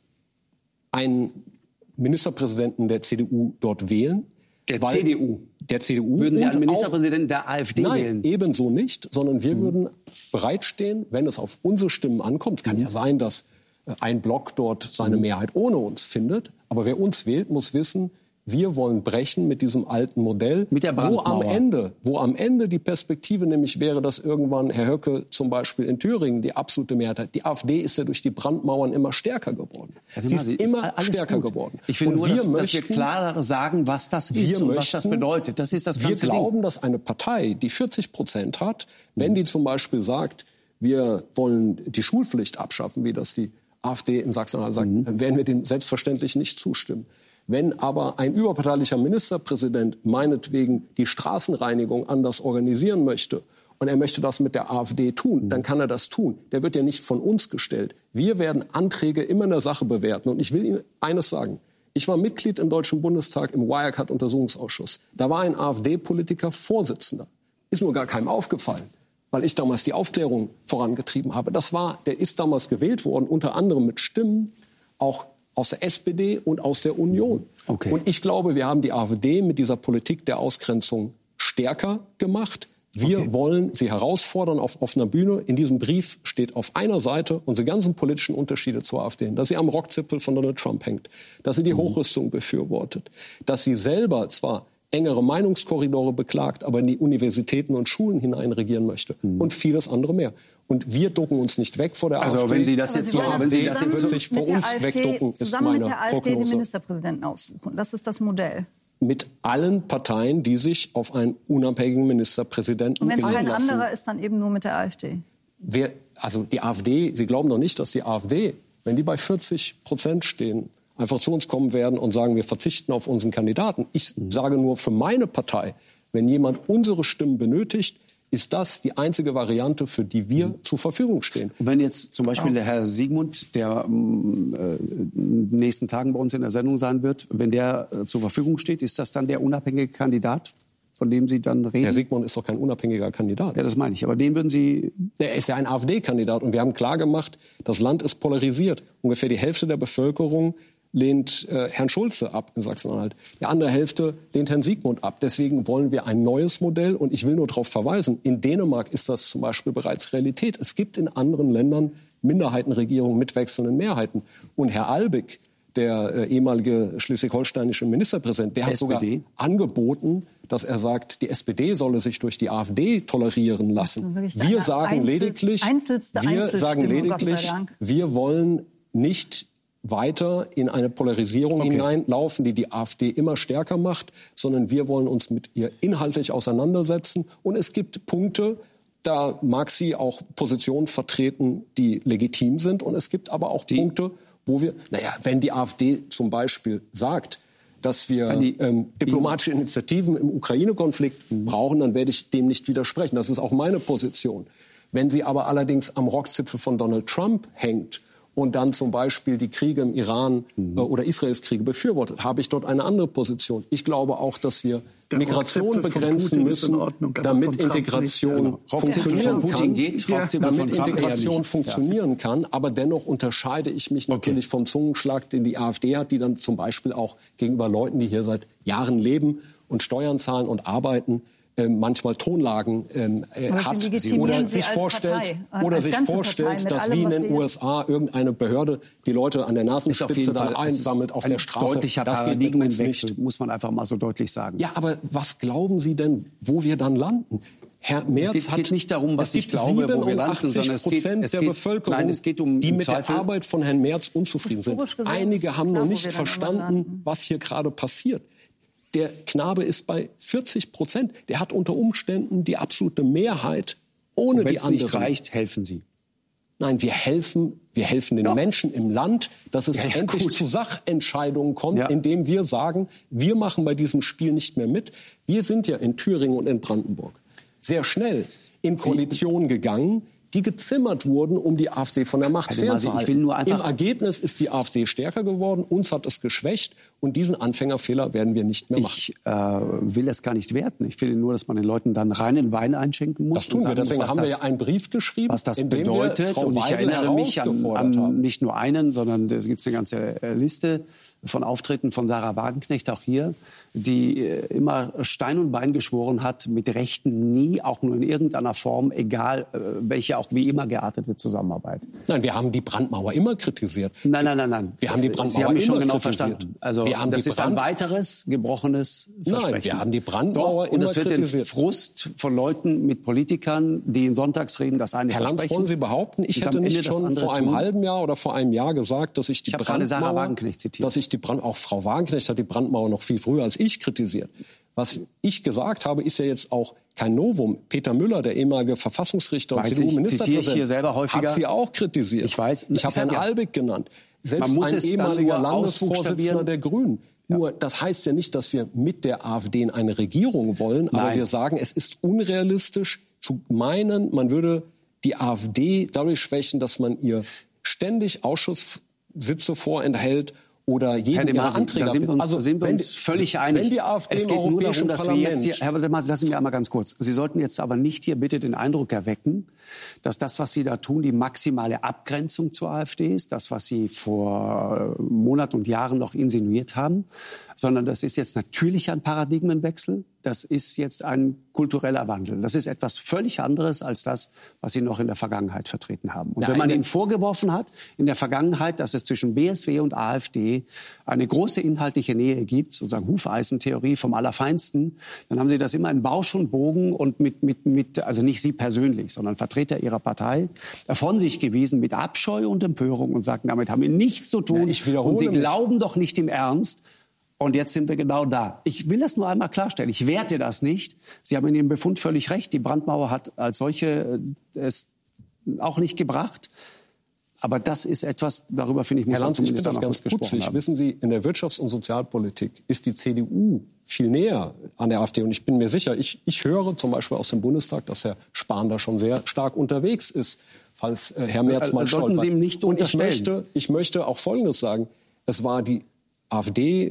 einen Ministerpräsidenten der CDU dort wählen. Der CDU? Der CDU. Würden Sie einen Ministerpräsidenten der AfD wählen? Nein, ebenso nicht, sondern wir würden bereitstehen, wenn es auf unsere Stimmen ankommt. Es kann ja sein, dass ein Block dort seine Mehrheit ohne uns findet. Aber wer uns wählt, muss wissen, wir wollen brechen mit diesem alten Modell, mit der Brandmauer. Wo am Ende die Perspektive nämlich wäre, dass irgendwann Herr Höcke zum Beispiel in Thüringen die absolute Mehrheit hat. Die AfD ist ja durch die Brandmauern immer stärker geworden. Sie ist immer stärker geworden. Ich will nur, dass wir klar sagen, was das ist und was das bedeutet. Das ist das ganze Ding. Wir glauben, dass eine Partei, die 40% hat, wenn die zum Beispiel sagt, wir wollen die Schulpflicht abschaffen, wie das die AfD in Sachsen-Anhalt sagt, dann werden wir dem selbstverständlich nicht zustimmen. Wenn aber ein überparteilicher Ministerpräsident meinetwegen die Straßenreinigung anders organisieren möchte und er möchte das mit der AfD tun, dann kann er das tun. Der wird ja nicht von uns gestellt. Wir werden Anträge immer in der Sache bewerten. Und ich will Ihnen eines sagen. Ich war Mitglied im Deutschen Bundestag im Wirecard-Untersuchungsausschuss. Da war ein AfD-Politiker Vorsitzender. Ist nur gar keinem aufgefallen, weil ich damals die Aufklärung vorangetrieben habe. Der ist damals gewählt worden, unter anderem mit Stimmen, auch aus der SPD und aus der Union. Okay. Und ich glaube, wir haben die AfD mit dieser Politik der Ausgrenzung stärker gemacht. Wir wollen sie herausfordern auf offener Bühne. In diesem Brief steht auf einer Seite unsere ganzen politischen Unterschiede zur AfD. Dass sie am Rockzipfel von Donald Trump hängt, dass sie die Hochrüstung befürwortet, dass sie selber zwar engere Meinungskorridore beklagt, aber in die Universitäten und Schulen hineinregieren möchte und vieles andere mehr. Und wir ducken uns nicht weg vor der AfD. Also wenn Sie das jetzt wird sich vor uns wegducken, ist meine mit der AfD Prognose. den Ministerpräsidenten aussuchen. Das ist das Modell. Mit allen Parteien, die sich auf einen unabhängigen Ministerpräsidenten einlassen. Und wenn es kein anderer ist, dann eben nur mit der AfD. Also die AfD, Sie glauben doch nicht, dass die AfD, wenn die bei 40% stehen, einfach zu uns kommen werden und sagen, wir verzichten auf unseren Kandidaten. Ich sage nur für meine Partei, wenn jemand unsere Stimmen benötigt, ist das die einzige Variante, für die wir zur Verfügung stehen. Und wenn jetzt zum Beispiel der Herr Siegmund, der in den nächsten Tagen bei uns in der Sendung sein wird, wenn der zur Verfügung steht, ist das dann der unabhängige Kandidat, von dem Sie dann reden? Der Siegmund ist doch kein unabhängiger Kandidat. Ja, das meine ich. Aber den würden Sie... Der ist ja ein AfD-Kandidat. Und wir haben klargemacht, das Land ist polarisiert. Ungefähr die Hälfte der Bevölkerung lehnt Herrn Schulze ab in Sachsen-Anhalt. Die andere Hälfte lehnt Herrn Siegmund ab. Deswegen wollen wir ein neues Modell. Und ich will nur darauf verweisen, in Dänemark ist das zum Beispiel bereits Realität. Es gibt in anderen Ländern Minderheitenregierungen mit wechselnden Mehrheiten. Und Herr Albig, der ehemalige schleswig-holsteinische Ministerpräsident, der hat sogar angeboten, dass er sagt, die SPD solle sich durch die AfD tolerieren lassen. Wir sagen lediglich, wir wollen nicht weiter in eine Polarisierung hineinlaufen, die die AfD immer stärker macht, sondern wir wollen uns mit ihr inhaltlich auseinandersetzen. Und es gibt Punkte, da mag sie auch Positionen vertreten, die legitim sind. Und es gibt aber auch Punkte, wo wir, wenn die AfD zum Beispiel sagt, dass wir diplomatische Initiativen im Ukraine-Konflikt brauchen, dann werde ich dem nicht widersprechen. Das ist auch meine Position. Wenn sie aber allerdings am Rockzipfel von Donald Trump hängt und dann zum Beispiel die Kriege im Iran oder Israels Kriege befürwortet, habe ich dort eine andere Position. Ich glaube auch, dass wir Migration begrenzen müssen, damit Integration funktionieren kann. Aber dennoch unterscheide ich mich natürlich vom Zungenschlag, den die AfD hat, die dann zum Beispiel auch gegenüber Leuten, die hier seit Jahren leben und Steuern zahlen und arbeiten, manchmal Tonlagen hat oder sich vorstellt, dass wie in den USA irgendeine Behörde die Leute an der Nasenspitze dann einsammelt auf der Straße. Deutlicher Paradigmenwechsel, muss man einfach mal so deutlich sagen. Ja, aber was glauben Sie denn, wo wir dann landen? Herr Merz es geht nicht darum, was ich glaube, wo wir landen, sondern es geht der Bevölkerung, die mit der Arbeit von Herrn Merz unzufrieden sind. Einige haben noch nicht verstanden, was hier gerade passiert. Der Knabe ist bei 40%. Der hat unter Umständen die absolute Mehrheit ohne die anderen. Wenn es nicht reicht, helfen Sie. Nein, wir helfen den Menschen im Land, dass es endlich zu Sachentscheidungen kommt, indem wir sagen, wir machen bei diesem Spiel nicht mehr mit. Wir sind ja in Thüringen und in Brandenburg sehr schnell in Koalitionen gegangen, die gezimmert wurden, um die AfD von der Macht fernzuhalten. Im Ergebnis ist die AfD stärker geworden, uns hat es geschwächt und diesen Anfängerfehler werden wir nicht mehr machen. Ich will das gar nicht werten. Ich will nur, dass man den Leuten dann reinen Wein einschenken muss. Das tun wir. Deswegen haben wir ja einen Brief geschrieben, was das bedeutet. Und ich erinnere mich an nicht nur einen, sondern es gibt eine ganze Liste von Auftritten von Sarah Wagenknecht, auch hier, die immer Stein und Bein geschworen hat, mit Rechten nie, auch nur in irgendeiner Form, egal welche auch wie immer geartete Zusammenarbeit. Nein, wir haben die Brandmauer immer kritisiert. Nein. Wir haben die Brandmauer Sie haben mich schon genau kritisiert. Verstanden. Also das ist ein weiteres gebrochenes Versprechen. Nein, wir haben die Brandmauer immer kritisiert. Und das wird den Frust von Leuten mit Politikern, die in Sonntagsreden das eine versprechen. Herr Lanz, wollen Sie behaupten, ich hätte nicht schon vor einem halben Jahr oder vor einem Jahr gesagt, dass ich die Brandmauer... Ich habe gerade Sarah Wagenknecht zitiert. Auch Frau Wagenknecht hat die Brandmauer noch viel früher als ich kritisiert. Was ich gesagt habe, ist ja jetzt auch kein Novum. Peter Müller, der ehemalige Verfassungsrichter und CDU-Ministerpräsident, hat sie auch kritisiert. Ich weiß. Ich habe Herrn Albig genannt. Selbst ein ehemaliger Landesvorsitzender der Grünen. Nur, das heißt ja nicht, dass wir mit der AfD in eine Regierung wollen. Aber wir sagen, es ist unrealistisch zu meinen, man würde die AfD dadurch schwächen, dass man ihr ständig Ausschusssitze vorenthält oder jeden ihrer Anträge. Da sind wir uns völlig einig. Wenn die AfD es geht nur darum, dass wir jetzt hier... Herr de Masi, lassen Sie mich einmal ganz kurz. Sie sollten jetzt aber nicht hier bitte den Eindruck erwecken, dass das, was Sie da tun, die maximale Abgrenzung zur AfD ist, das, was Sie vor Monaten und Jahren noch insinuiert haben, sondern das ist jetzt natürlich ein Paradigmenwechsel. Das ist jetzt ein kultureller Wandel. Das ist etwas völlig anderes als das, was Sie noch in der Vergangenheit vertreten haben. Und wenn man Ihnen vorgeworfen hat, in der Vergangenheit, dass es zwischen BSW und AfD eine große inhaltliche Nähe gibt, sozusagen Hufeisentheorie vom Allerfeinsten, dann haben Sie das immer in Bausch und Bogen und also nicht Sie persönlich, sondern Vertreter Ihrer Partei, von sich gewiesen mit Abscheu und Empörung und sagten, damit haben wir nichts zu tun. Und Sie glauben doch nicht im Ernst. Und jetzt sind wir genau da. Ich will das nur einmal klarstellen. Ich werte das nicht. Sie haben in Ihrem Befund völlig recht. Die Brandmauer hat als solche es auch nicht gebracht. Aber das ist etwas, darüber finde ich, muss man zumindest auch ganz gesprochen haben. Wissen Sie, in der Wirtschafts- und Sozialpolitik ist die CDU viel näher an der AfD. Und ich bin mir sicher, ich höre zum Beispiel aus dem Bundestag, dass Herr Spahn da schon sehr stark unterwegs ist, falls Herr Merz mal stolpert. Sie ihm nicht unterstellen. Und ich möchte auch Folgendes sagen. Es war die AfD...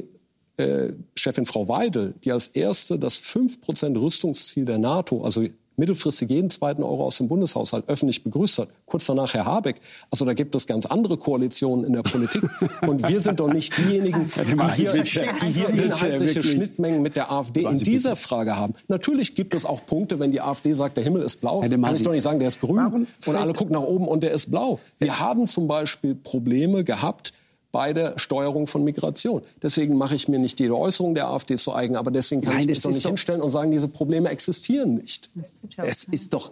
Chefin Frau Weidel, die als erste das 5% Rüstungsziel der NATO, also mittelfristig jeden zweiten Euro aus dem Bundeshaushalt öffentlich begrüßt hat. Kurz danach Herr Habeck. Also da gibt es ganz andere Koalitionen in der Politik. Und wir sind doch nicht diejenigen, die hier inhaltliche Schnittmengen mit der AfD in dieser Frage haben. Natürlich gibt es auch Punkte, wenn die AfD sagt, der Himmel ist blau, kann ich doch nicht sagen, der ist grün. Und alle gucken nach oben und der ist blau. Wir haben zum Beispiel Probleme gehabt bei der Steuerung von Migration. Deswegen mache ich mir nicht jede Äußerung der AfD zu eigen, aber deswegen kann ich mich doch nicht hinstellen und sagen, diese Probleme existieren nicht. Es ist doch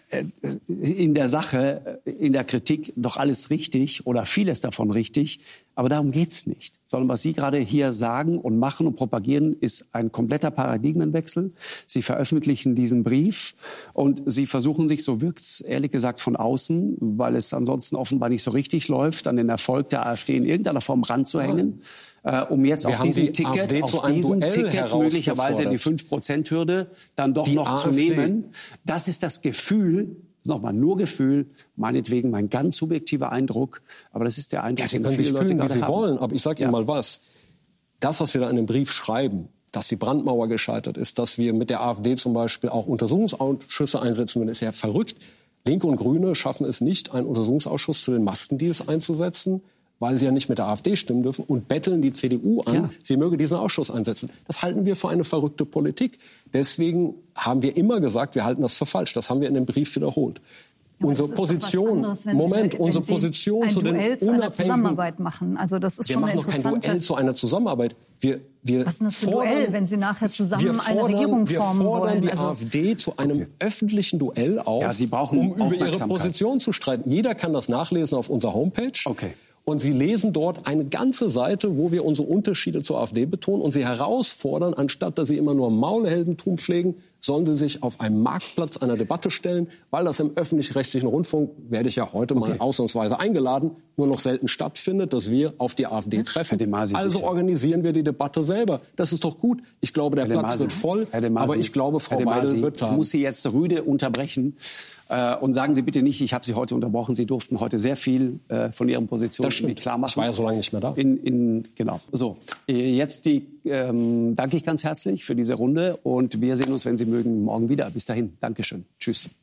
in der Sache, in der Kritik doch alles richtig oder vieles davon richtig, aber darum geht's nicht. Sondern was Sie gerade hier sagen und machen und propagieren, ist ein kompletter Paradigmenwechsel. Sie veröffentlichen diesen Brief und Sie versuchen sich, so wirkt's ehrlich gesagt von außen, weil es ansonsten offenbar nicht so richtig läuft, an den Erfolg der AfD in irgendeiner Form ranzuhängen. Um jetzt auf diesem Ticket möglicherweise die 5%-Hürde dann doch noch zu nehmen. Das ist das Gefühl, nochmal nur Gefühl, meinetwegen mein ganz subjektiver Eindruck, aber das ist der Eindruck, den viele Leute fühlen, wie sie wollen. Aber ich sage Ihnen mal was, das, was wir da in dem Brief schreiben, dass die Brandmauer gescheitert ist, dass wir mit der AfD zum Beispiel auch Untersuchungsausschüsse einsetzen würden, ist ja verrückt. Linke und Grüne schaffen es nicht, einen Untersuchungsausschuss zu den Maskendeals einzusetzen, weil sie ja nicht mit der AfD stimmen dürfen, und betteln die CDU an, sie möge diesen Ausschuss einsetzen. Das halten wir für eine verrückte Politik. Deswegen haben wir immer gesagt, wir halten das für falsch. Das haben wir in dem Brief wiederholt. Ja, unsere Position, unsere Position zu den unabhängigen... Einer Zusammenarbeit machen. Also das ist schon eine interessante... Wir machen doch kein Duell zu einer Zusammenarbeit. Wir Was ist denn das für ein Duell, wenn Sie nachher zusammen eine Regierung formen wollen? Wir fordern die AfD zu einem öffentlichen Duell auf, Sie brauchen um über ihre Position zu streiten. Jeder kann das nachlesen auf unserer Homepage. Okay. Und Sie lesen dort eine ganze Seite, wo wir unsere Unterschiede zur AfD betonen und sie herausfordern, anstatt dass sie immer nur Maulheldentum pflegen, sollen sie sich auf einen Marktplatz einer Debatte stellen, weil das im öffentlich-rechtlichen Rundfunk, werde ich ja heute mal ausnahmsweise eingeladen, nur noch selten stattfindet, dass wir auf die AfD treffen. Also organisieren wir die Debatte selber. Das ist doch gut. Ich glaube, der Platz wird voll, aber ich glaube, Frau Weidel wird haben. Ich muss Sie jetzt rüde unterbrechen. Und sagen Sie bitte nicht, ich habe Sie heute unterbrochen. Sie durften heute sehr viel von Ihren Positionen klar machen. Ich war ja so lange nicht mehr da. Genau. So, jetzt danke ich ganz herzlich für diese Runde. Und wir sehen uns, wenn Sie mögen, morgen wieder. Bis dahin. Dankeschön. Tschüss.